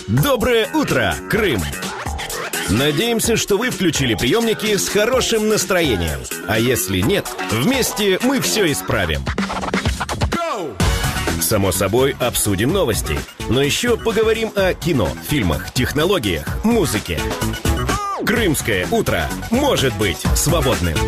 Доброе утро, Крым! Надеемся, что вы включили приемники с хорошим настроением. А если нет, вместе мы все исправим. Само собой, обсудим новости. Но еще поговорим о кино, фильмах, технологиях, музыке. Крымское утро может быть свободным.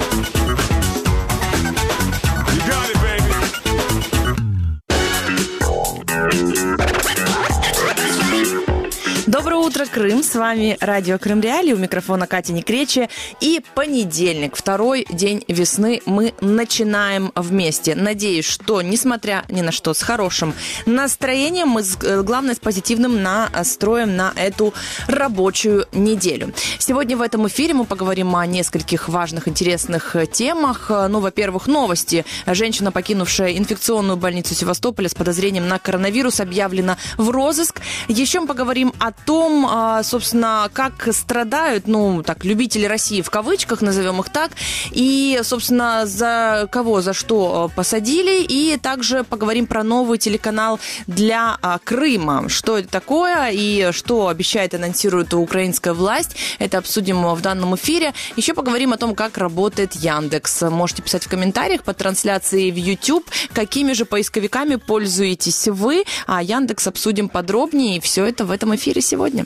Доброе утро, Крым! С вами радио Крым Реалии, у микрофона Катя Некречия. И понедельник, второй день весны, мы начинаем вместе. Надеюсь, что, несмотря ни на что, с хорошим настроением, мы, главное, с позитивным настроем на эту рабочую неделю. Сегодня в этом эфире мы поговорим о нескольких важных, интересных темах. Ну, во-первых, новости. Женщина, покинувшая инфекционную больницу Севастополя с подозрением на коронавирус, объявлена в розыск. Еще мы поговорим о том, собственно, как страдают, любители России в кавычках, назовем их так, и, собственно, за кого, за что посадили, и также поговорим про новый телеканал для Крыма. Что это такое и что обещает, анонсирует украинская власть, это обсудим в данном эфире. Еще поговорим о том, как работает Яндекс. Можете писать в комментариях под трансляцией в YouTube, какими же поисковиками пользуетесь вы, а Яндекс обсудим подробнее, и все это в этом эфире сегодня.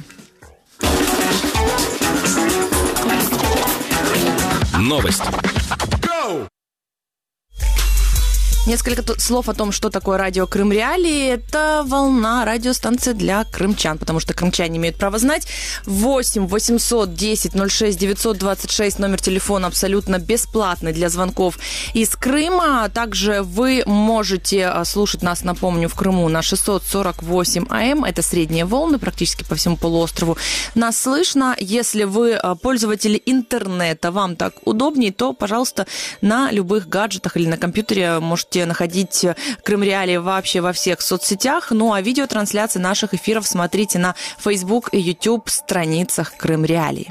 Новости. Несколько слов о том, что такое радио Крым Реалии. Это волна, радиостанция для крымчан, потому что крымчане имеют право знать. 8 800 10 06 926, номер телефона абсолютно бесплатный для звонков из Крыма. Также вы можете слушать нас, напомню, в Крыму на 648 АМ. Это средние волны, практически по всему полуострову нас слышно. Если вы пользователи интернета, вам так удобнее, то, пожалуйста, на любых гаджетах или на компьютере можете находить Крым Реалии вообще во всех соцсетях. Ну а видеотрансляции наших эфиров смотрите на Facebook и YouTube страницах Крым Реалии.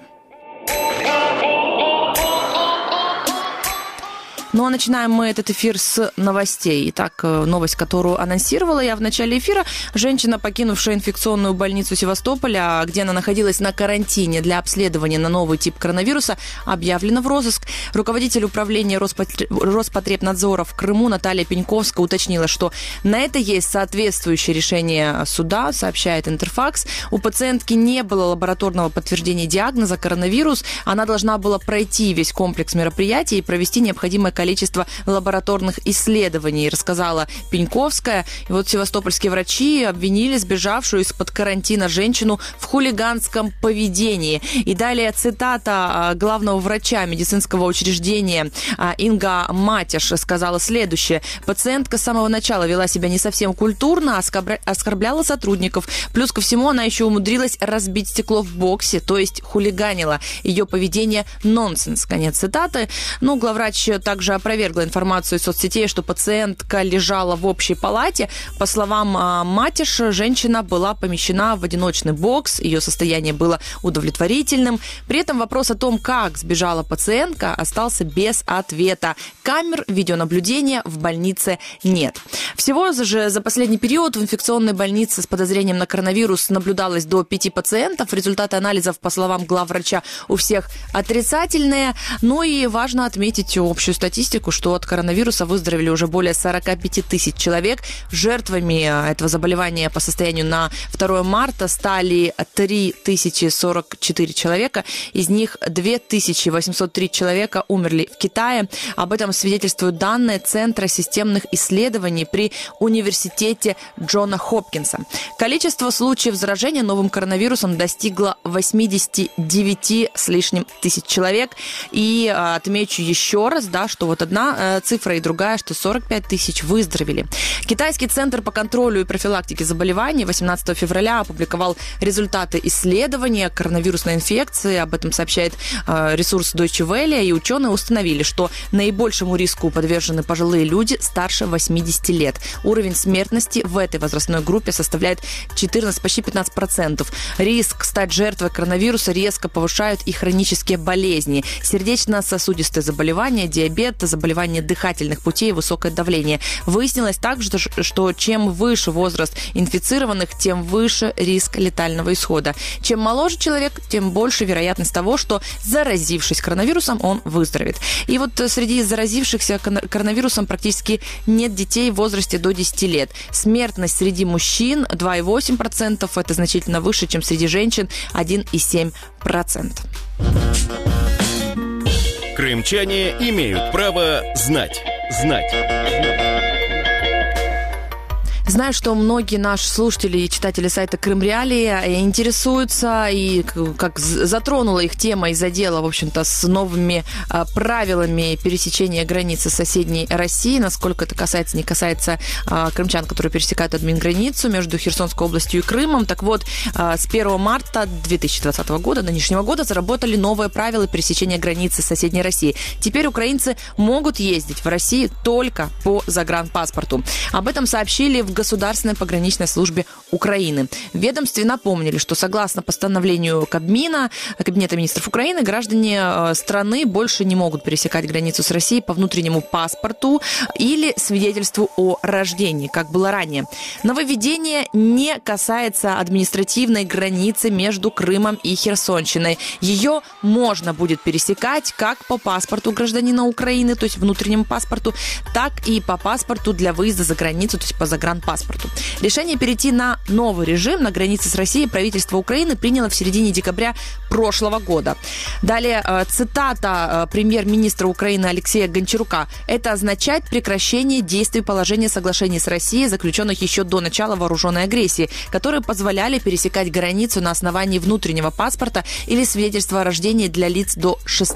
Ну а начинаем мы этот эфир с новостей. Итак, новость, которую анонсировала я в начале эфира. Женщина, покинувшая инфекционную больницу Севастополя, где она находилась на карантине для обследования на новый тип коронавируса, объявлена в розыск. Руководитель управления Роспотребнадзора в Крыму Наталья Пеньковская уточнила, что на это есть соответствующее решение суда, сообщает Интерфакс. У пациентки не было лабораторного подтверждения диагноза коронавирус. Она должна была пройти весь комплекс мероприятий и провести необходимое количество лабораторных исследований, рассказала Пеньковская. И вот севастопольские врачи обвинили сбежавшую из-под карантина женщину в хулиганском поведении. И далее цитата главного врача медицинского учреждения Инга Матиш сказала следующее. Пациентка с самого начала вела себя не совсем культурно, оскорбляла сотрудников. Плюс ко всему она еще умудрилась разбить стекло в боксе, то есть хулиганила. Ее поведение нонсенс. Конец цитаты. Главврач также опровергла информацию из соцсетей, что пациентка лежала в общей палате. По словам Матиш, женщина была помещена в одиночный бокс, ее состояние было удовлетворительным. При этом вопрос о том, как сбежала пациентка, остался без ответа. Камер видеонаблюдения в больнице нет. Всего же за последний период в инфекционной больнице с подозрением на коронавирус наблюдалось до 5 пациентов. Результаты анализов, по словам главврача, у всех отрицательные. И важно отметить общую статистику, что от коронавируса выздоровели уже более 45 тысяч человек. Жертвами этого заболевания по состоянию на 2 марта стали 3044 человека. Из них 2803 человека умерли в Китае. Об этом свидетельствуют данные Центра системных исследований при университете Джона Хопкинса. Количество случаев заражения новым коронавирусом достигло 89 с лишним тысяч человек. И отмечу еще раз, что вот одна цифра и другая, что 45 тысяч выздоровели. Китайский центр по контролю и профилактике заболеваний 18 февраля опубликовал результаты исследования коронавирусной инфекции. Об этом сообщает ресурс Deutsche Welle. И ученые установили, что наибольшему риску подвержены пожилые люди старше 80 лет. Уровень смертности в этой возрастной группе составляет 14, почти 15%. Риск стать жертвой коронавируса резко повышают и хронические болезни. Сердечно-сосудистые заболевания, диабет, диабет, заболевания дыхательных путей, высокое давление. Выяснилось также, что чем выше возраст инфицированных, тем выше риск летального исхода. Чем моложе человек, тем больше вероятность того, что, заразившись коронавирусом, он выздоровеет. И вот среди заразившихся коронавирусом практически нет детей в возрасте до 10 лет. Смертность среди мужчин 2,8%. Это значительно выше, чем среди женщин 1,7%. Крымчане имеют право знать. Знаю, что многие наши слушатели и читатели сайта Крым Реалии интересуются и как затронула их тема и задела, в общем-то, с новыми правилами пересечения границы соседней России, насколько это касается, не касается крымчан, которые пересекают админграницу между Херсонской областью и Крымом. Так вот, с 1 марта 2020 года, нынешнего года, заработали новые правила пересечения границы соседней России. Теперь украинцы могут ездить в Россию только по загранпаспорту. Об этом сообщили в Государственной пограничной службе Украины. В ведомстве напомнили, что согласно постановлению Кабмина, Кабинета министров Украины, граждане страны больше не могут пересекать границу с Россией по внутреннему паспорту или свидетельству о рождении, как было ранее. Нововведение не касается административной границы между Крымом и Херсонщиной. Ее можно будет пересекать как по паспорту гражданина Украины, то есть внутреннему паспорту, так и по паспорту для выезда за границу, то есть по загранпаспорту. Решение перейти на новый режим на границе с Россией правительство Украины приняло в середине декабря прошлого года. Далее цитата премьер-министра Украины Алексея Гончарука. Это означает прекращение действий положения соглашений с Россией, заключенных еще до начала вооруженной агрессии, которые позволяли пересекать границу на основании внутреннего паспорта или свидетельства о рождении для лиц до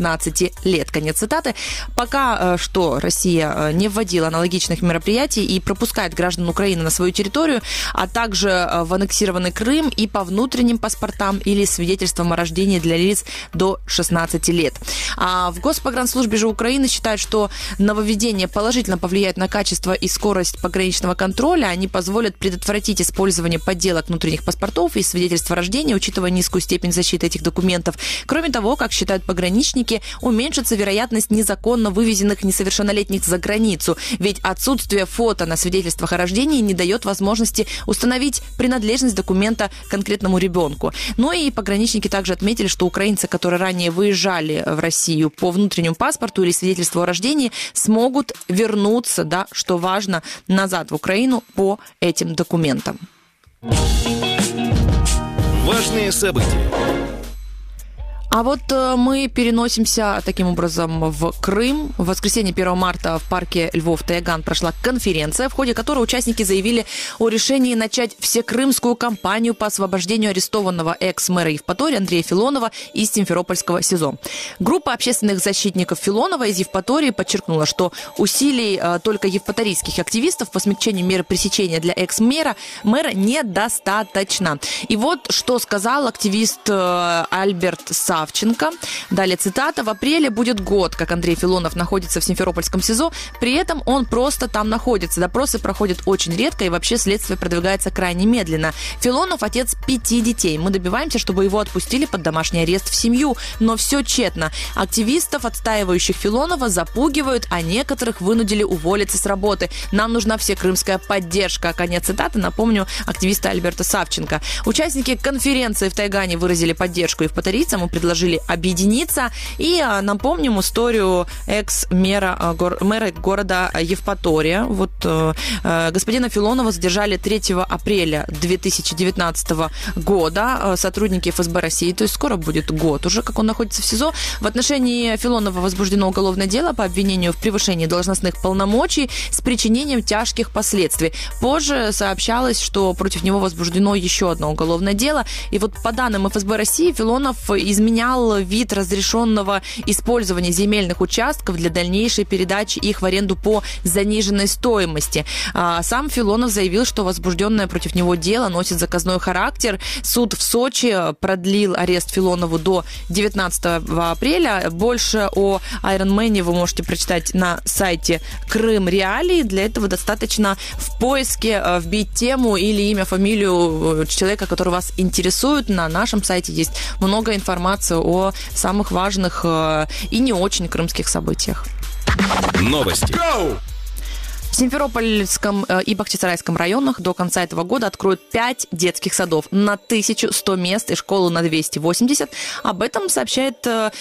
16 лет. Конец цитаты. Пока что Россия не вводила аналогичных мероприятий и пропускает граждан Украины на свою территорию, а также в аннексированный Крым и по внутренним паспортам или свидетельствам о рождении для лиц до 16 лет. А в Госпогранслужбе же Украины считают, что нововведения положительно повлияют на качество и скорость пограничного контроля. Они позволят предотвратить использование подделок внутренних паспортов и свидетельств о рождении, учитывая низкую степень защиты этих документов. Кроме того, как считают пограничники, уменьшится вероятность незаконно вывезенных несовершеннолетних за границу, ведь отсутствие фото на свидетельствах о рождении не дает возможности установить принадлежность документа конкретному ребенку. Ну и пограничники также отметили, что украинцы, которые ранее выезжали в Россию по внутреннему паспорту или свидетельству о рождении, смогут вернуться, да, что важно, назад в Украину по этим документам. Важные события. А вот мы переносимся таким образом в Крым. В воскресенье 1 марта в парке Львов-Таяган прошла конференция, в ходе которой участники заявили о решении начать всекрымскую кампанию по освобождению арестованного экс-мэра Евпатории Андрея Филонова из Симферопольского СИЗО. Группа общественных защитников Филонова из Евпатории подчеркнула, что усилий только евпаторийских активистов по смягчению меры пресечения для экс-мэра недостаточно. И вот что сказал активист Альберт Савченко. Далее цитата. «В апреле будет год, как Андрей Филонов находится в Симферопольском СИЗО. При этом он просто там находится. Допросы проходят очень редко, и вообще следствие продвигается крайне медленно. Филонов – отец 5 детей. Мы добиваемся, чтобы его отпустили под домашний арест в семью. Но все тщетно. Активистов, отстаивающих Филонова, запугивают, а некоторых вынудили уволиться с работы. Нам нужна всекрымская поддержка». Конец цитаты. Напомню, активиста Альберта Савченко. Участники конференции в Тайгане выразили поддержку евпаторийцам и предложили объединиться. И напомним историю экс-мэра города Евпатория. Вот господина Филонова задержали 3 апреля 2019 года сотрудники ФСБ России, то есть скоро будет год уже, как он находится в СИЗО. В отношении Филонова возбуждено уголовное дело по обвинению в превышении должностных полномочий с причинением тяжких последствий. Позже сообщалось, что против него возбуждено еще одно уголовное дело. И вот по данным ФСБ России, Филонов изменял вид разрешенного использования земельных участков для дальнейшей передачи их в аренду по заниженной стоимости. Сам Филонов заявил, что возбужденное против него дело носит заказной характер. Суд в Сочи продлил арест Филонову до 19 апреля. Больше о Айронмене вы можете прочитать на сайте Крым Реалии. Для этого достаточно в поиске вбить тему или имя, фамилию человека, который вас интересует. На нашем сайте есть много информации о самых важных и не очень крымских событиях. Новости. В Симферопольском и Бахчисарайском районах до конца этого года откроют 5 детских садов на 1100 мест и школу на 280. Об этом сообщает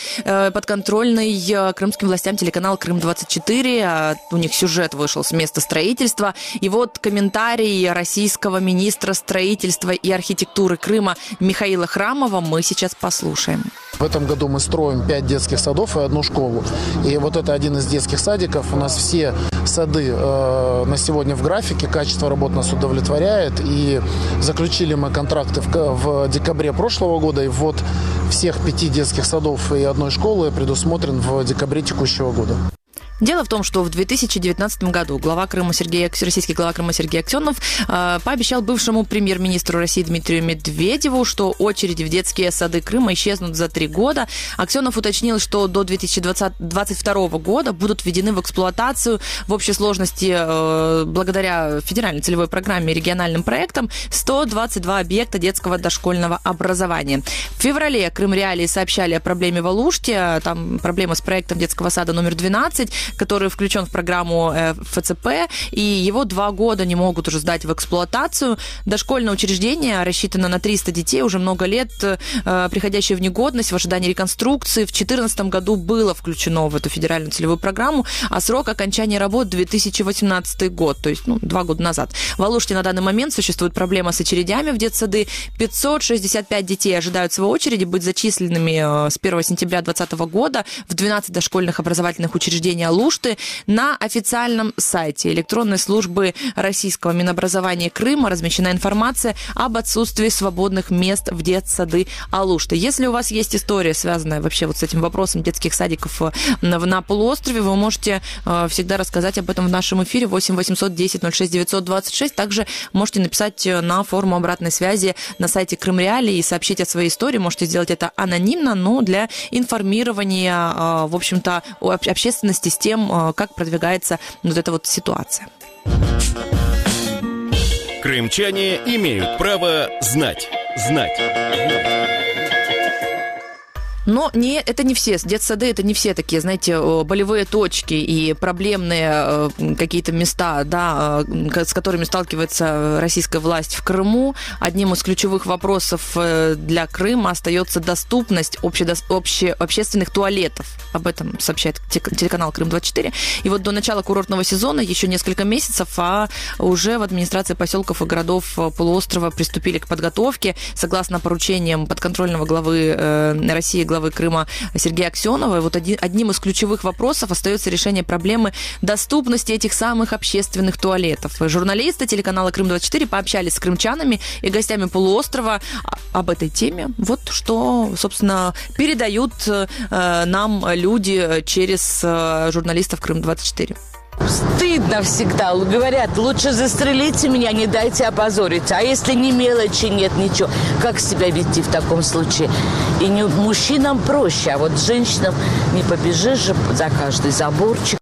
подконтрольный крымским властям телеканал «Крым-24». У них сюжет вышел с места строительства. И вот комментарий российского министра строительства и архитектуры Крыма Михаила Храмова мы сейчас послушаем. В этом году мы строим 5 детских садов и 1 школу. И вот это один из детских садиков. У нас все сады на сегодня в графике, качество работ нас удовлетворяет. И заключили мы контракты в декабре прошлого года. И ввод всех 5 детских садов и 1 школы предусмотрен в декабре текущего года. Дело в том, что в 2019 году российский глава Крыма Сергей Аксенов пообещал бывшему премьер-министру России Дмитрию Медведеву, что очереди в детские сады Крыма исчезнут за 3 года. Аксенов уточнил, что до 2022 года будут введены в эксплуатацию в общей сложности, благодаря федеральной целевой программе и региональным проектам, 122 объекта детского дошкольного образования. В феврале Крым-Реалии сообщали о проблеме в Алуште, там проблема с проектом детского сада номер 12, который включен в программу ФЦП, и его 2 года не могут уже сдать в эксплуатацию. Дошкольное учреждение рассчитано на 300 детей, уже много лет приходящее в негодность в ожидании реконструкции. В 2014 году было включено в эту федеральную целевую программу, а срок окончания работ 2018 год, то есть 2 года назад. В Алуште на данный момент существует проблема с очередями в детсады. 565 детей ожидают своей очереди быть зачисленными с 1 сентября 2020 года в 12 дошкольных образовательных учреждений Алушты. На официальном сайте электронной службы российского Минобразования Крыма размещена информация об отсутствии свободных мест в детсады Алушты. Если у вас есть история, связанная вообще вот с этим вопросом детских садиков на полуострове, вы можете всегда рассказать об этом в нашем эфире 8 800 10 06 926. Также можете написать на форму обратной связи на сайте Крым-Реалии и сообщить о своей истории. Можете сделать это анонимно, но для информирования, в общем-то, общественности с тем, как продвигается вот эта вот ситуация. Крымчане имеют право знать. Но это не все. Детсады – это не все такие, знаете, болевые точки и проблемные какие-то места, да, с которыми сталкивается российская власть в Крыму. Одним из ключевых вопросов для Крыма остается доступность общественных туалетов. Об этом сообщает телеканал Крым-24. И вот до начала курортного сезона еще несколько месяцев, а уже в администрации поселков и городов полуострова приступили к подготовке. Согласно поручениям подконтрольного главы России, главы Крыма Сергея Аксенова, вот одним из ключевых вопросов остается решение проблемы доступности этих самых общественных туалетов. Журналисты телеканала Крым-24 пообщались с крымчанами и гостями полуострова об этой теме. Вот что, собственно, передают нам люди через журналистов Крым-24. Стыдно всегда. Говорят, лучше застрелите меня, не дайте опозорить. А если ни мелочи нет, ничего, как себя вести в таком случае? И мужчинам проще, а вот женщинам не побежишь же за каждый заборчик.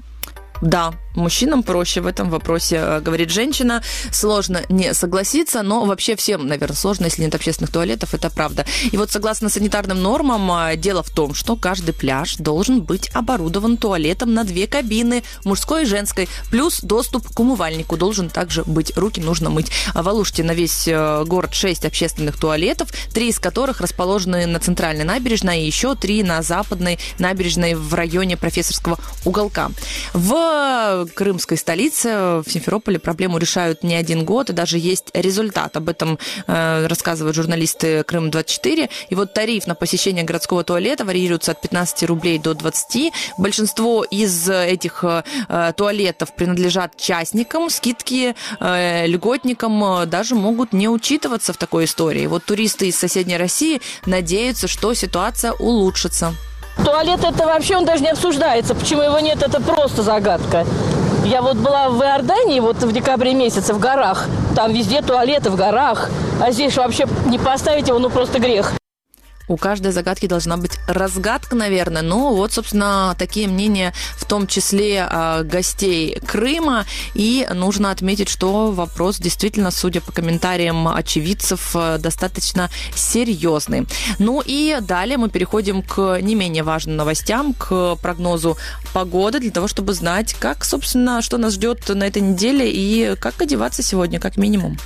Да, мужчинам проще в этом вопросе, говорит женщина. Сложно не согласиться, но вообще всем, наверное, сложно, если нет общественных туалетов, это правда. И вот согласно санитарным нормам, дело в том, что каждый пляж должен быть оборудован туалетом на 2 кабины, мужской и женской, плюс доступ к умывальнику должен также быть, руки нужно мыть. В Алуште на весь город 6 общественных туалетов, 3 из которых расположены на центральной набережной, и еще 3 на западной набережной в районе Профессорского уголка. В крымской столице, в Симферополе, проблему решают не 1 год, и даже есть результат. Об этом рассказывают журналисты Крым-24. И вот тариф на посещение городского туалета варьируется от 15 рублей до 20. Большинство из этих туалетов принадлежат частникам, скидки льготникам даже могут не учитываться в такой истории. Вот туристы из соседней России надеются, что ситуация улучшится. Туалет это вообще, он даже не обсуждается. Почему его нет, это просто загадка. Я вот была в Иордании вот в декабре месяце в горах. Там везде туалеты в горах. А здесь вообще не поставить его, ну просто грех. У каждой загадки должна быть разгадка, наверное. Но вот, собственно, такие мнения, в том числе гостей Крыма. И нужно отметить, что вопрос действительно, судя по комментариям очевидцев, достаточно серьезный. Ну и далее мы переходим к не менее важным новостям, к прогнозу погоды, для того, чтобы знать, как, собственно, что нас ждет на этой неделе и как одеваться сегодня, как минимум.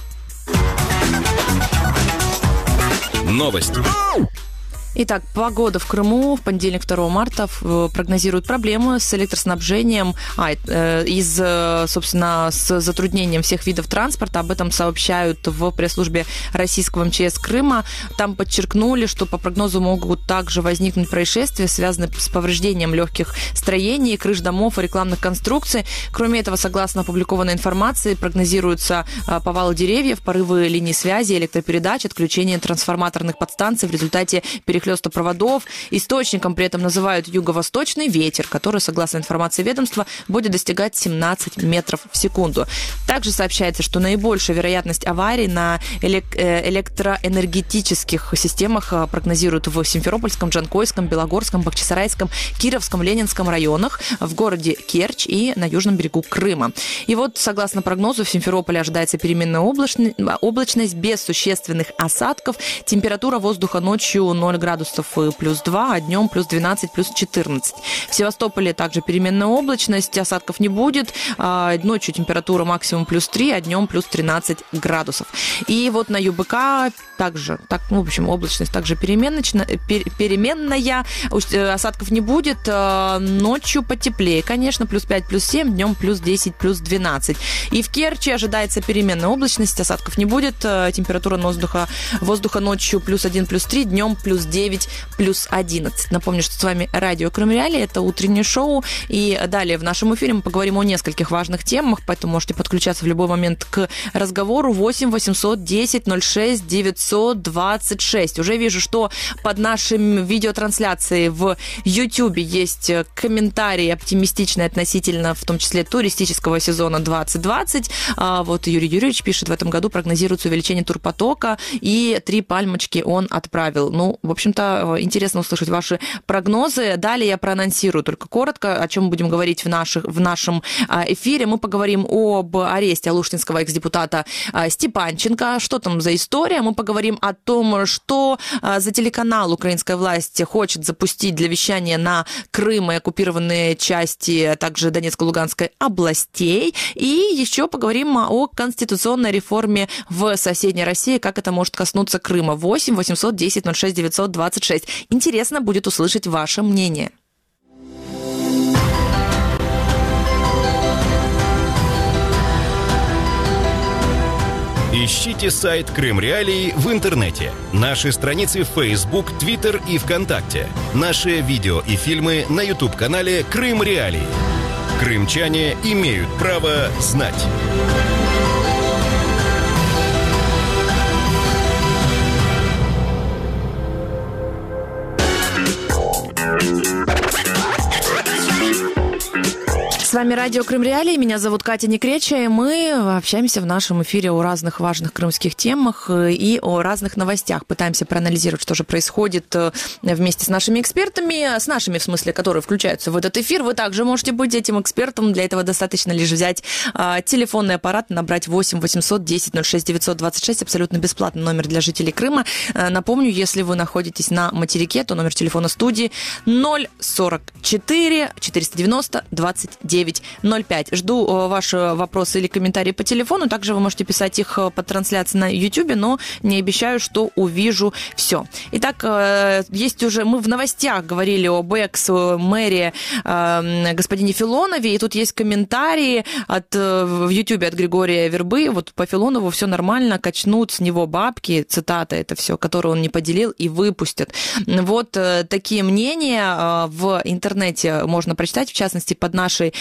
Новость. Итак, погода в Крыму в понедельник, 2 марта, прогнозируют проблемы с электроснабжением собственно, с затруднением всех видов транспорта. Об этом сообщают в пресс-службе российского МЧС Крыма. Там подчеркнули, что по прогнозу могут также возникнуть происшествия, связанные с повреждением легких строений, крыш домов и рекламных конструкций. Кроме этого, согласно опубликованной информации, прогнозируются повалы деревьев, порывы линий связи, электропередач, отключение трансформаторных подстанций в результате перехлёста проводов. Источником при этом называют юго-восточный ветер, который, согласно информации ведомства, будет достигать 17 метров в секунду. Также сообщается, что наибольшая вероятность аварий на электроэнергетических системах прогнозируют в Симферопольском, Джанкойском, Белогорском, Бахчисарайском, Кировском, Ленинском районах, в городе Керчь и на южном берегу Крыма. И вот, согласно прогнозу, в Симферополе ожидается переменная облачность без существенных осадков. Температура воздуха ночью 0 градусов плюс 2, а днем плюс 12, плюс 14. В Севастополе также переменная облачность, осадков не будет. Ночью температура максимум плюс 3, а днем плюс 13 градусов. И вот на ЮБК также, облачность также переменная, осадков не будет. Ночью потеплее, конечно, плюс 5, плюс 7, днем плюс 10, плюс 12. И в Керчи ожидается переменная облачность, осадков не будет. Температура воздуха ночью плюс 1, плюс 3, днем плюс 9, плюс 11. Напомню, что с вами радио Крым Реалии, это утреннее шоу, и далее в нашем эфире мы поговорим о нескольких важных темах, поэтому можете подключаться в любой момент к разговору. 8 810 06 926. Уже вижу, что под нашим видеотрансляцией в YouTube есть комментарии оптимистичные относительно, в том числе, туристического сезона 2020. Вот Юрий Юрьевич пишет, в этом году прогнозируется увеличение турпотока, и 3 пальмочки он отправил. Ну, в общем-то, интересно услышать ваши прогнозы. Далее я проанонсирую только коротко, о чем мы будем говорить в нашем эфире. Мы поговорим об аресте алуштинского экс-депутата Степанченко. Что там за история? Мы поговорим о том, что за телеканал украинская власть хочет запустить для вещания на Крым и оккупированные части, а также Донецко-Луганской областей. И еще поговорим о конституционной реформе в соседней России, как это может коснуться Крыма. 8 810 06 926. Интересно будет услышать ваше мнение. Ищите сайт Крым Реалии в интернете. Наши страницы в Facebook, Twitter и ВКонтакте. Наши видео и фильмы на YouTube-канале Крым Реалии. Крымчане имеют право знать. С вами радио Крым Реалии, меня зовут Катя Некреча, и мы общаемся в нашем эфире о разных важных крымских темах и о разных новостях. Пытаемся проанализировать, что же происходит вместе с нашими экспертами, с нашими, в смысле, которые включаются в этот эфир. Вы также можете быть этим экспертом, для этого достаточно лишь взять телефонный аппарат, набрать 8 810 06 926, абсолютно бесплатный номер для жителей Крыма. Напомню, если вы находитесь на материке, то номер телефона студии 044 490 29 05. Жду ваши вопросы или комментарии по телефону. Также вы можете писать их по трансляции на YouTube, но не обещаю, что увижу все. Итак, есть уже... Мы в новостях говорили об экс-мэре господине Филонове, и тут есть комментарии в YouTube от Григория Вербы. Вот по Филонову все нормально, качнут с него бабки, цитата это все, которые он не поделил, и выпустят. Вот такие мнения в интернете можно прочитать, в частности, под нашей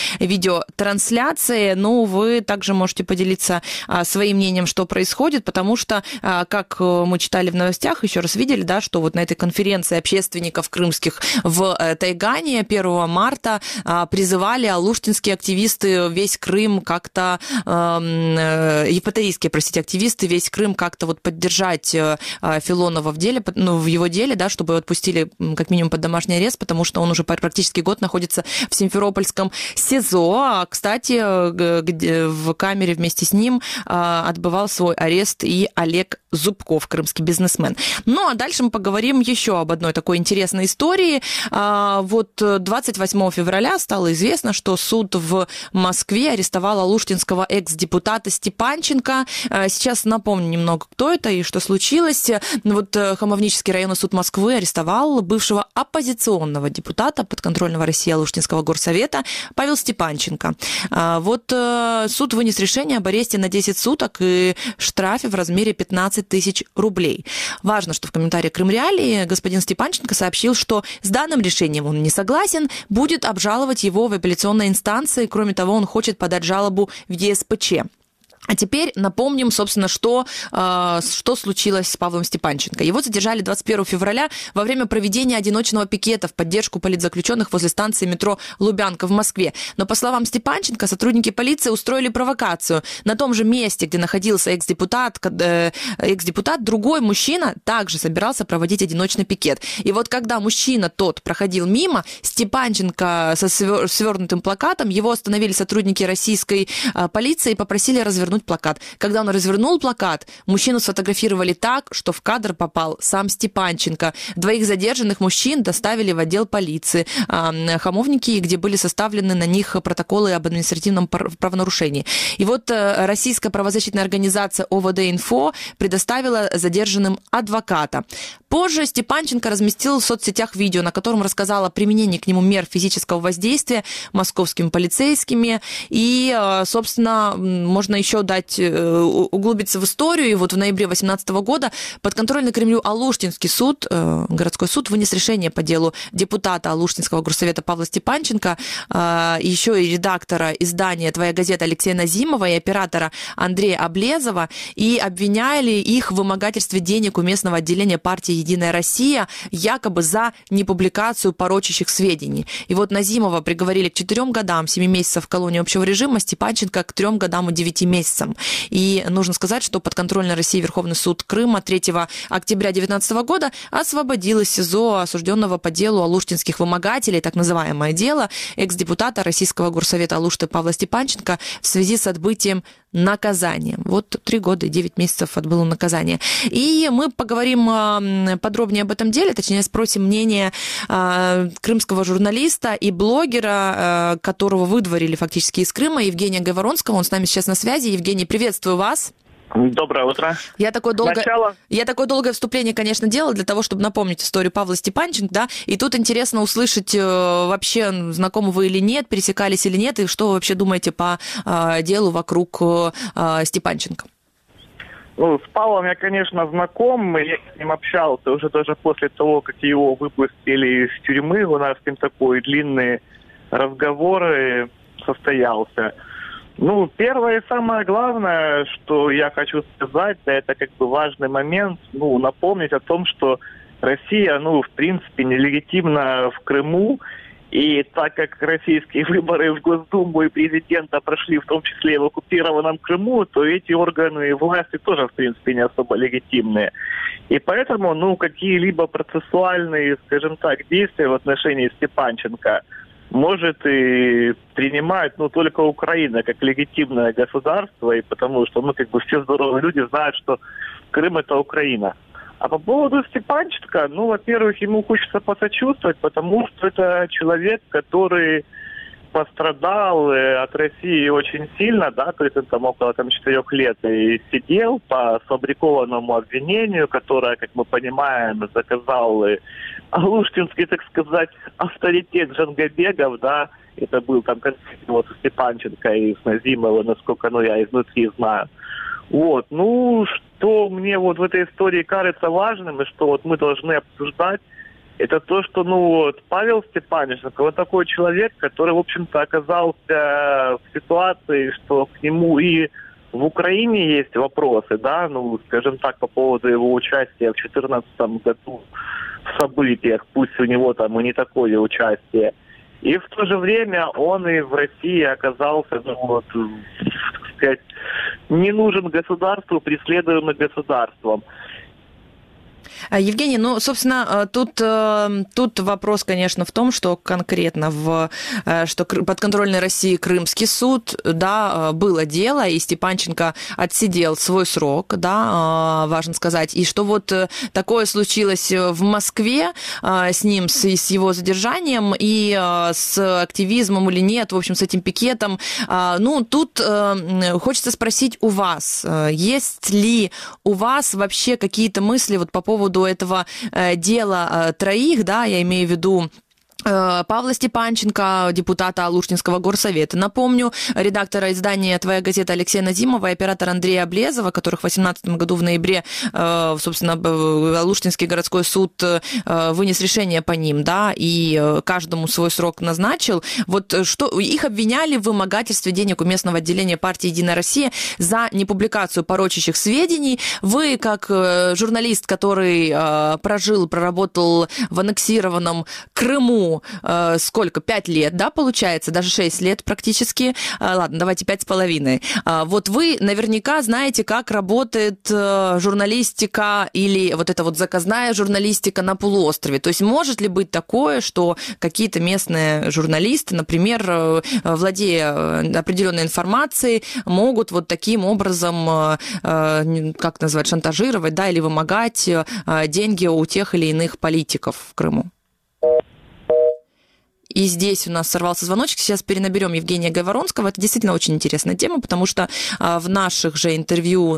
видеотрансляции. Ну, вы также можете поделиться своим мнением, что происходит, потому что, как мы читали в новостях, еще раз видели, да, что вот на этой конференции общественников крымских в Тайгане 1 марта призывали алуштинские активисты весь Крым как-то, евпаторийские, активисты весь Крым как-то вот поддержать Филонова в деле, ну, в его деле, да, чтобы его отпустили как минимум под домашний арест, потому что он уже практически год находится в Симферопольском СИЗО. Кстати, в камере вместе с ним отбывал свой арест и Олег Зубков, крымский бизнесмен. Ну, а дальше мы поговорим еще об одной такой интересной истории. Вот 28 февраля стало известно, что суд в Москве арестовал алуштинского экс-депутата Степанченко. Сейчас напомню немного, кто это и что случилось. Вот Хамовнический районный суд Москвы арестовал бывшего оппозиционного депутата подконтрольного России Алуштинского горсовета Павел Степанченко. Вот суд вынес решение об аресте на 10 суток и штрафе в размере 15 тысяч рублей. Важно, что в комментарии Крым Реалии господин Степанченко сообщил, что с данным решением он не согласен, будет обжаловать его в апелляционной инстанции. Кроме того, он хочет подать жалобу в ЕСПЧ. А теперь напомним, собственно, что случилось с Павлом Степанченко. Его задержали 21 февраля во время проведения одиночного пикета в поддержку политзаключенных возле станции метро Лубянка в Москве. Но, по словам Степанченко, сотрудники полиции устроили провокацию. На том же месте, где находился экс-депутат, другой мужчина также собирался проводить одиночный пикет. И вот когда мужчина тот проходил мимо, Степанченко со свернутым плакатом, его остановили сотрудники российской полиции и попросили развернуть плакат. Когда он развернул плакат, мужчину сфотографировали так, что в кадр попал сам Степанченко. Двоих задержанных мужчин доставили в отдел полиции. Хамовники, где были составлены на них протоколы об административном правонарушении. И вот российская правозащитная организация ОВД-Инфо предоставила задержанным адвоката. Позже Степанченко разместил в соцсетях видео, на котором рассказал о применении к нему мер физического воздействия московскими полицейскими. И, собственно, можно еще углубиться в историю. И вот в ноябре 2018 года подконтрольный Кремлю Алуштинский суд, городской суд, вынес решение по делу депутата Алуштинского горсовета Павла Степанченко, еще и редактора издания «Твоя газета» Алексея Назимова и оператора Андрея Облезова, и обвиняли их в вымогательстве денег у местного отделения партии «Единая Россия» якобы за непубликацию порочащих сведений. И вот Назимова приговорили к 4 годам, 7 месяцев в колонии общего режима, Степанченко к 3 годам и 9 месяцам. И нужно сказать, что подконтрольный России Верховный суд Крыма 3 октября 2019 года освободил из СИЗО осужденного по делу алуштинских вымогателей, так называемое дело, экс-депутата Российского горсовета Алушты Павла Степанченко в связи с отбытием наказания. Вот 3 года и 9 месяцев отбыло наказание. И мы поговорим подробнее об этом деле, точнее спросим мнение крымского журналиста и блогера, которого выдворили фактически из Крыма, Евгения Гайворонского. Он с нами сейчас на связи. Евгений, приветствую вас. Доброе утро. Я такое долгое вступление, конечно, делала для того, чтобы напомнить историю Павла Степанченко, да, и тут интересно услышать вообще, знакомы вы или нет, пересекались или нет, и что вы вообще думаете по делу вокруг Степанченко? Ну, с Павлом я, конечно, знаком, я с ним общался уже даже после того, как его выпустили из тюрьмы, у нас с ним такой длинный разговор состоялся. Ну, первое и самое главное, что я хочу сказать, да, это как бы важный момент, ну, напомнить о том, что Россия, ну, в принципе, нелегитимна в Крыму, и так как российские выборы в Госдуму и президента прошли в том числе и в оккупированном Крыму, то эти органы власти тоже, в принципе, не особо легитимные. И поэтому, ну, какие-либо процессуальные, скажем так, действия в отношении Степанченко может и принимать, ну, только Украина как легитимное государство, и потому что, ну, как бы все здоровые люди знают, что Крым – это Украина. А по поводу Степанченко, ну, во-первых, ему хочется посочувствовать, потому что это человек, который пострадал от России очень сильно, да, то есть он там около 4 лет и сидел по сфабрикованному обвинению, которое, как мы понимаем, заказал алуштинский, так сказать, авторитет Джангабегов, да, это был там конфликт вот с Степанченко и с Назимовым, насколько, ну, я изнутри знаю. Вот, ну, что мне вот в этой истории кажется важным, и что вот мы должны обсуждать, это то, что, Павел Степанченко, вот такой человек, который, в общем-то, оказался в ситуации, что к нему и в Украине есть вопросы, да, скажем так, по поводу его участия в 2014 году в событиях, пусть у него там и не такое участие. И в то же время он и в России оказался, так сказать, не нужен государству, преследуемый государством. Евгений, собственно, тут вопрос, конечно, в том, что конкретно что подконтрольной России Крымский суд, да, было дело, и Степанченко отсидел свой срок, да, важно сказать, и что вот такое случилось в Москве с ним, с его задержанием и с активизмом или нет, в общем, с этим пикетом. Тут хочется спросить у вас, есть ли у вас вообще какие-то мысли вот по поводу этого дела троих, да, я имею в виду Павла Степанченко, депутата Алуштинского горсовета. Напомню, редактора издания «Твоя газета» Алексея Назимова и оператора Андрея Облезова, которых в 2018 году в ноябре, собственно, Алуштинский городской суд вынес решение по ним, да, и каждому свой срок назначил. Вот что их обвиняли в вымогательстве денег у местного отделения партии «Единая Россия» за непубликацию порочащих сведений. Вы, как журналист, который проработал в аннексированном Крыму, сколько? 5 лет, да, получается? Даже 6 лет практически. Ладно, давайте 5,5. Вот вы наверняка знаете, как работает журналистика или вот эта вот заказная журналистика на полуострове. То есть может ли быть такое, что какие-то местные журналисты, например, владея определенной информацией, могут вот таким образом, как назвать, шантажировать, да, или вымогать деньги у тех или иных политиков в Крыму? И здесь у нас сорвался звоночек. Сейчас перенаберем Евгения Гайворонского. Это действительно очень интересная тема, потому что в наших же интервью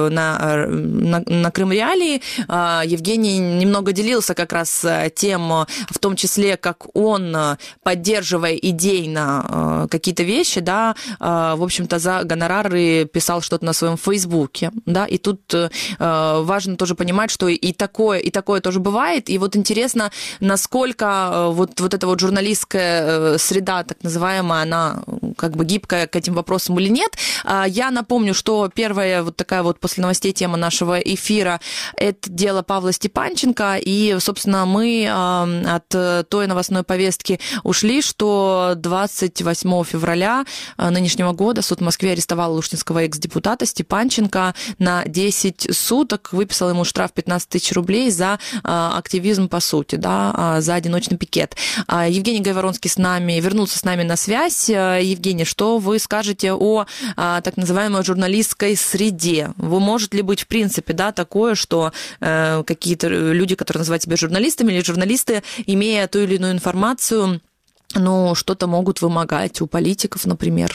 на Крым Реалии Евгений немного делился как раз тем, в том числе, как он, поддерживая идейно какие-то вещи, да, в общем-то, за гонорары писал что-то на своем Фейсбуке, да, и тут важно тоже понимать, что и такое тоже бывает. И вот интересно, насколько вот эта вот журналистская среда, так называемая, она как бы гибкая к этим вопросам или нет. Я напомню, что первая вот такая вот после новостей тема нашего эфира – это дело Павла Степанченко, и, собственно, мы от той новостной повестки ушли, что 28 февраля нынешнего года суд в Москве арестовал алуштинского экс-депутата Степанченко на 10 суток, выписал ему штраф 15 тысяч рублей за активизм по сути, да, за одиночный пикет. Евгений Гайворонский вернулся с нами на связь. Евгений, что вы скажете о так называемой журналистской среде? Может ли быть, в принципе, да, такое, что какие-то люди, которые называют себя журналистами, или журналисты, имея ту или иную информацию, что-то могут вымогать у политиков, например?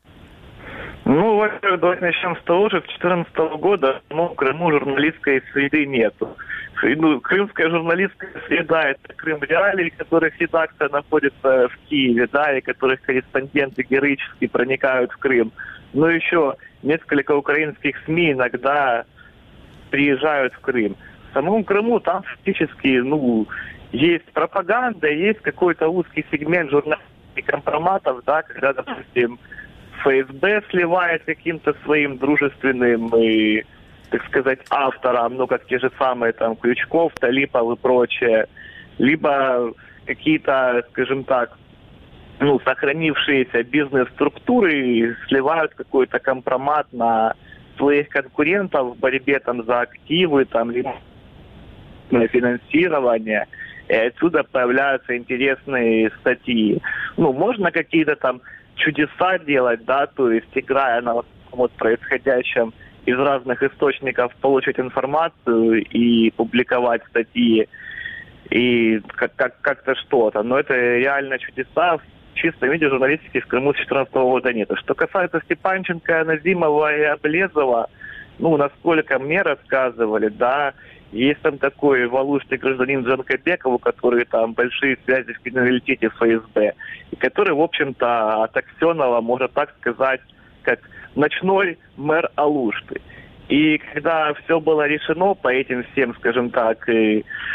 Во-первых, давайте начнем с того, что с 2014 года в Крыму журналистской среды нету. Крымская журналистская среда – это Крым Реалии, которых редакция находится в Киеве, да, и которых корреспонденты героически проникают в Крым. Но еще несколько украинских СМИ иногда приезжают в Крым. В самом Крыму там фактически, есть пропаганда, есть какой-то узкий сегмент журналистских компроматов, да, когда, допустим, ФСБ сливает каким-то своим дружественным и, так сказать, авторам, как те же самые там Крючков, Талипов и прочее, либо какие-то, скажем так, сохранившиеся бизнес-структуры сливают какой-то компромат на своих конкурентов в борьбе там за активы, там, либо на финансирование, и отсюда появляются интересные статьи. Можно какие-то там чудеса делать, да, то есть играя на происходящем из разных источников, получить информацию и публиковать статьи и как-то что-то. Но это реально чудеса. В чистом виде журналистики в Крыму с 2014 года нет. Что касается Степанченко, Назимова и Облезова, насколько мне рассказывали, да, есть там такой валушный гражданин Джанкобеков, у которого там большие связи в криминалитете ФСБ, и который, в общем-то, от Аксенова, можно так сказать, как ночной мэр Алушты. И когда все было решено по этим всем, скажем так,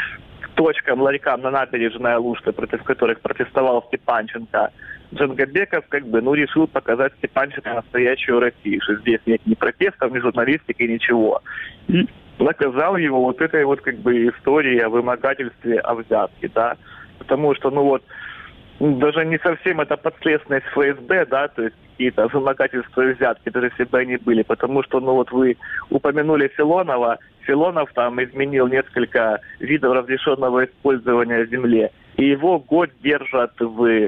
точкам, ларькам на набережной Алушты, против которых протестовал Степанченко, Джангабеков решил показать Степанченко настоящую Россию, что здесь нет ни протестов, ни журналистики, ничего. И наказал его вот этой историей о вымогательстве, о взятке, да. Потому что, даже не совсем это подследственность ФСБ, да, то есть какие-то вымогательства и взятки, даже если бы они были, потому что, вы упомянули Филонова, Филонов там изменил несколько видов разрешенного использования земли, и его год держат в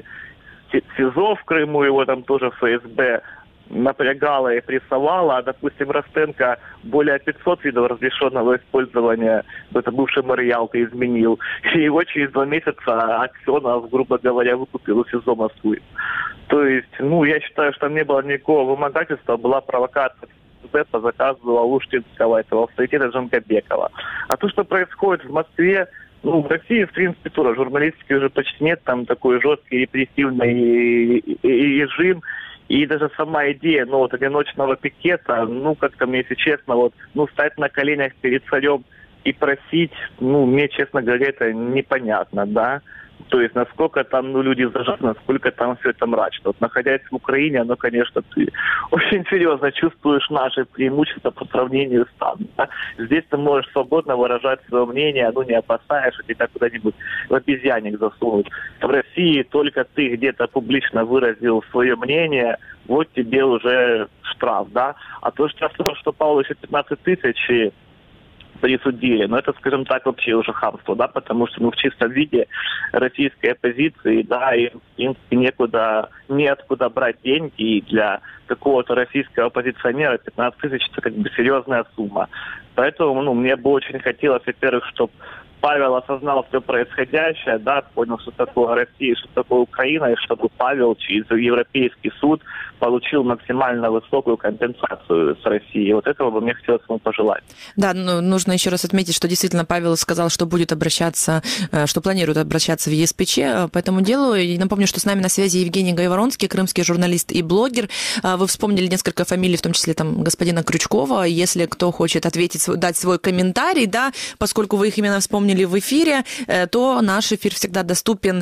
СИЗО в Крыму, его там тоже ФСБ напрягала и прессовала, а, допустим, Ростенко более 500 видов разрешенного использования, это бывший мэр Ялты, изменил, и его через 2 месяца Аксенов, грубо говоря, выкупил у СИЗО Москвы. То есть, я считаю, что там не было никакого вымогательства, была провокация по заказу Алуштинского, этого авторитета Джангабекова. А то, что происходит в Москве, в России, в принципе, тоже журналистики уже почти нет, там такой жесткий репрессивный режим, и даже сама идея, одиночного пикета, как-то мне, если честно, стать на коленях перед царем и просить, мне, честно говоря, это непонятно, да. То есть, насколько там, люди зажаты, насколько там все это мрачно. Находясь в Украине, конечно, ты очень серьезно чувствуешь наши преимущества по сравнению с там. Да? Здесь ты можешь свободно выражать свое мнение, не опасаясь, что тебя куда-нибудь в обезьянник засунут. В России только ты где-то публично выразил свое мнение, вот тебе уже штраф, да. А то, что Павлу еще 15 тысяч присудили. Но это, скажем так, вообще уже хамство, да, потому что в чистом виде российской оппозиции, да, и в принципе неоткуда брать деньги, и для какого-то российского оппозиционера 15 тысяч это серьезная сумма. Поэтому, мне бы очень хотелось, во-первых, чтобы Павел осознал все происходящее, да, понял, что такое Россия, что такое Украина, и чтобы Павел через Европейский суд получил максимально высокую компенсацию с Россией. Вот этого бы мне хотелось ему пожелать. Да, нужно еще раз отметить, что действительно Павел сказал, что будет обращаться, что планирует обращаться в ЕСПЧ по этому делу. И напомню, что с нами на связи Евгений Гайворонский, крымский журналист и блогер. Вы вспомнили несколько фамилий, в том числе господина Крючкова. Если кто хочет ответить, дать свой комментарий, да, поскольку вы их именно вспомнили в эфире, то наш эфир всегда доступен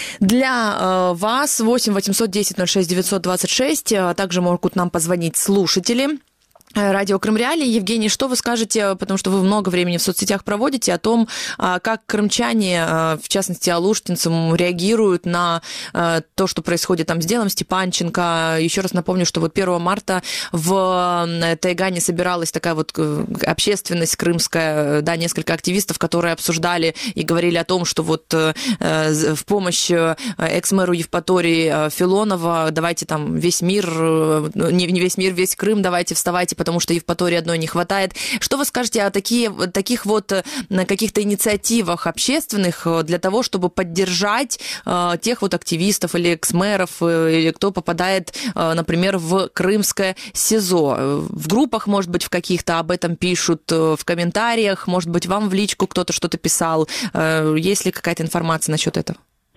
для вас. 8 810 06 926. Также могут нам позвонить слушатели радио Крым Реалии. Евгений, что вы скажете, потому что вы много времени в соцсетях проводите, о том, как крымчане, в частности, алуштинцам, реагируют на то, что происходит там с делом Степанченко. Еще раз напомню, что 1 марта в Тайгане собиралась такая общественность крымская, да, несколько активистов, которые обсуждали и говорили о том, что в помощь экс-мэру Евпатории Филонова давайте там весь мир, не весь мир, весь Крым, давайте вставайте, потому что Евпатории одной не хватает. Что вы скажете о таких каких-то инициативах общественных для того, чтобы поддержать тех активистов или экс-мэров, или кто попадает, например, в крымское СИЗО? В группах, может быть, в каких-то об этом пишут, в комментариях, может быть, вам в личку кто-то что-то писал. Есть ли какая-то информация насчет этого?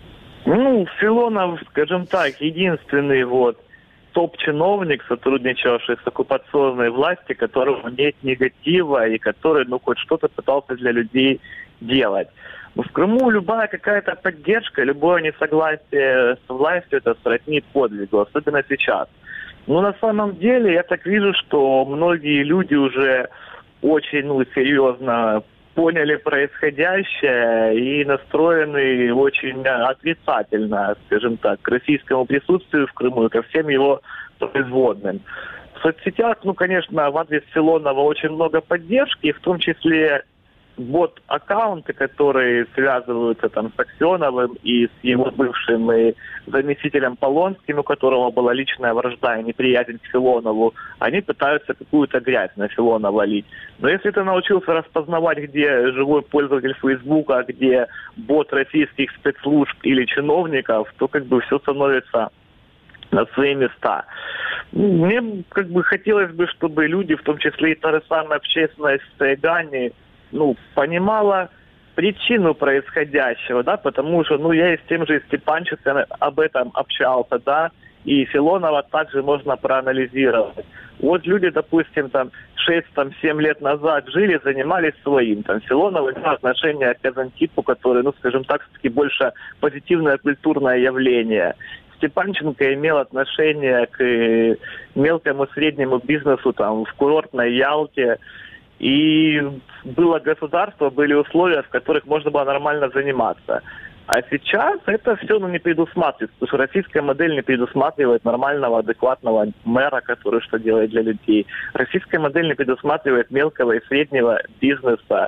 Филонов, скажем так, единственный топ-чиновник, сотрудничавший с оккупационной властью, которому нет негатива и который, хоть что-то пытался для людей делать. В Крыму любая какая-то поддержка, любое несогласие с властью, это сродни подвигу, особенно сейчас. На самом деле, я так вижу, что многие люди уже очень, серьезно поняли происходящее и настроены очень отрицательно, скажем так, к российскому присутствию в Крыму и ко всем его производным. В соцсетях, конечно, в адрес Филонова очень много поддержки, в том числе бот-аккаунты, которые связываются с Аксеновым и с его бывшим заместителем Полонским, у которого была личная вражда и неприязнь к Филонову, они пытаются какую-то грязь на Филонова лить. Но если ты научился распознавать, где живой пользователь Фейсбука, где бот российских спецслужб или чиновников, то все становится на свои места. Мне хотелось бы, чтобы люди, в том числе и та же самая общественность в Тайгане, понимала причину происходящего, да, потому что, я и с тем же Степанченко об этом общался, да, и Филонова также можно проанализировать. Вот люди, допустим, 6-7 лет назад жили, занимались своим. Филонов имел отношение к Казантипу, который, скажем так, все-таки больше позитивное культурное явление. Степанченко имел отношение к мелкому среднему бизнесу в курортной Ялте. И было государство, были условия, в которых можно было нормально заниматься. А сейчас это все не предусматривается, потому что российская модель не предусматривает нормального, адекватного мэра, который что делает для людей. Российская модель не предусматривает мелкого и среднего бизнеса.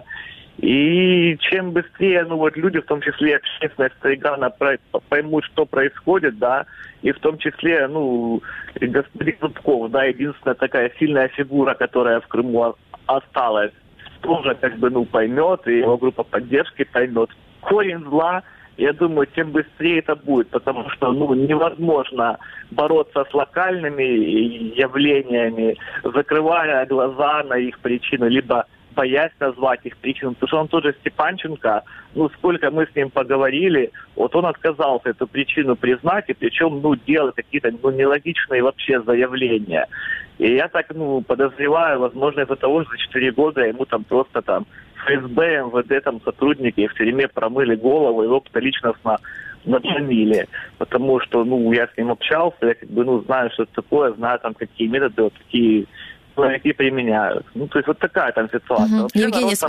И чем быстрее, люди, в том числе общественность Тайгана, поймут, что происходит, да, и в том числе, господин Зубков, да, единственная такая сильная фигура, которая в Крыму осталась, тоже поймет, и его группа поддержки поймет корень зла. Я думаю, тем быстрее это будет, потому что невозможно бороться с локальными явлениями, закрывая глаза на их причины, либо боясь назвать их причину. Потому что он тоже Степанченко, сколько мы с ним поговорили, он отказался эту причину признать, и причем, делать какие-то нелогичные вообще заявления. И я так, подозреваю, возможно, из-за того, что за 4 года ему просто ФСБ, МВД, сотрудники в тюрьме промыли голову, его личностно надломили. Потому что, я с ним общался, я знаю, что это такое, знаю какие методы такие применяют. То есть вот такая ситуация. Вообще,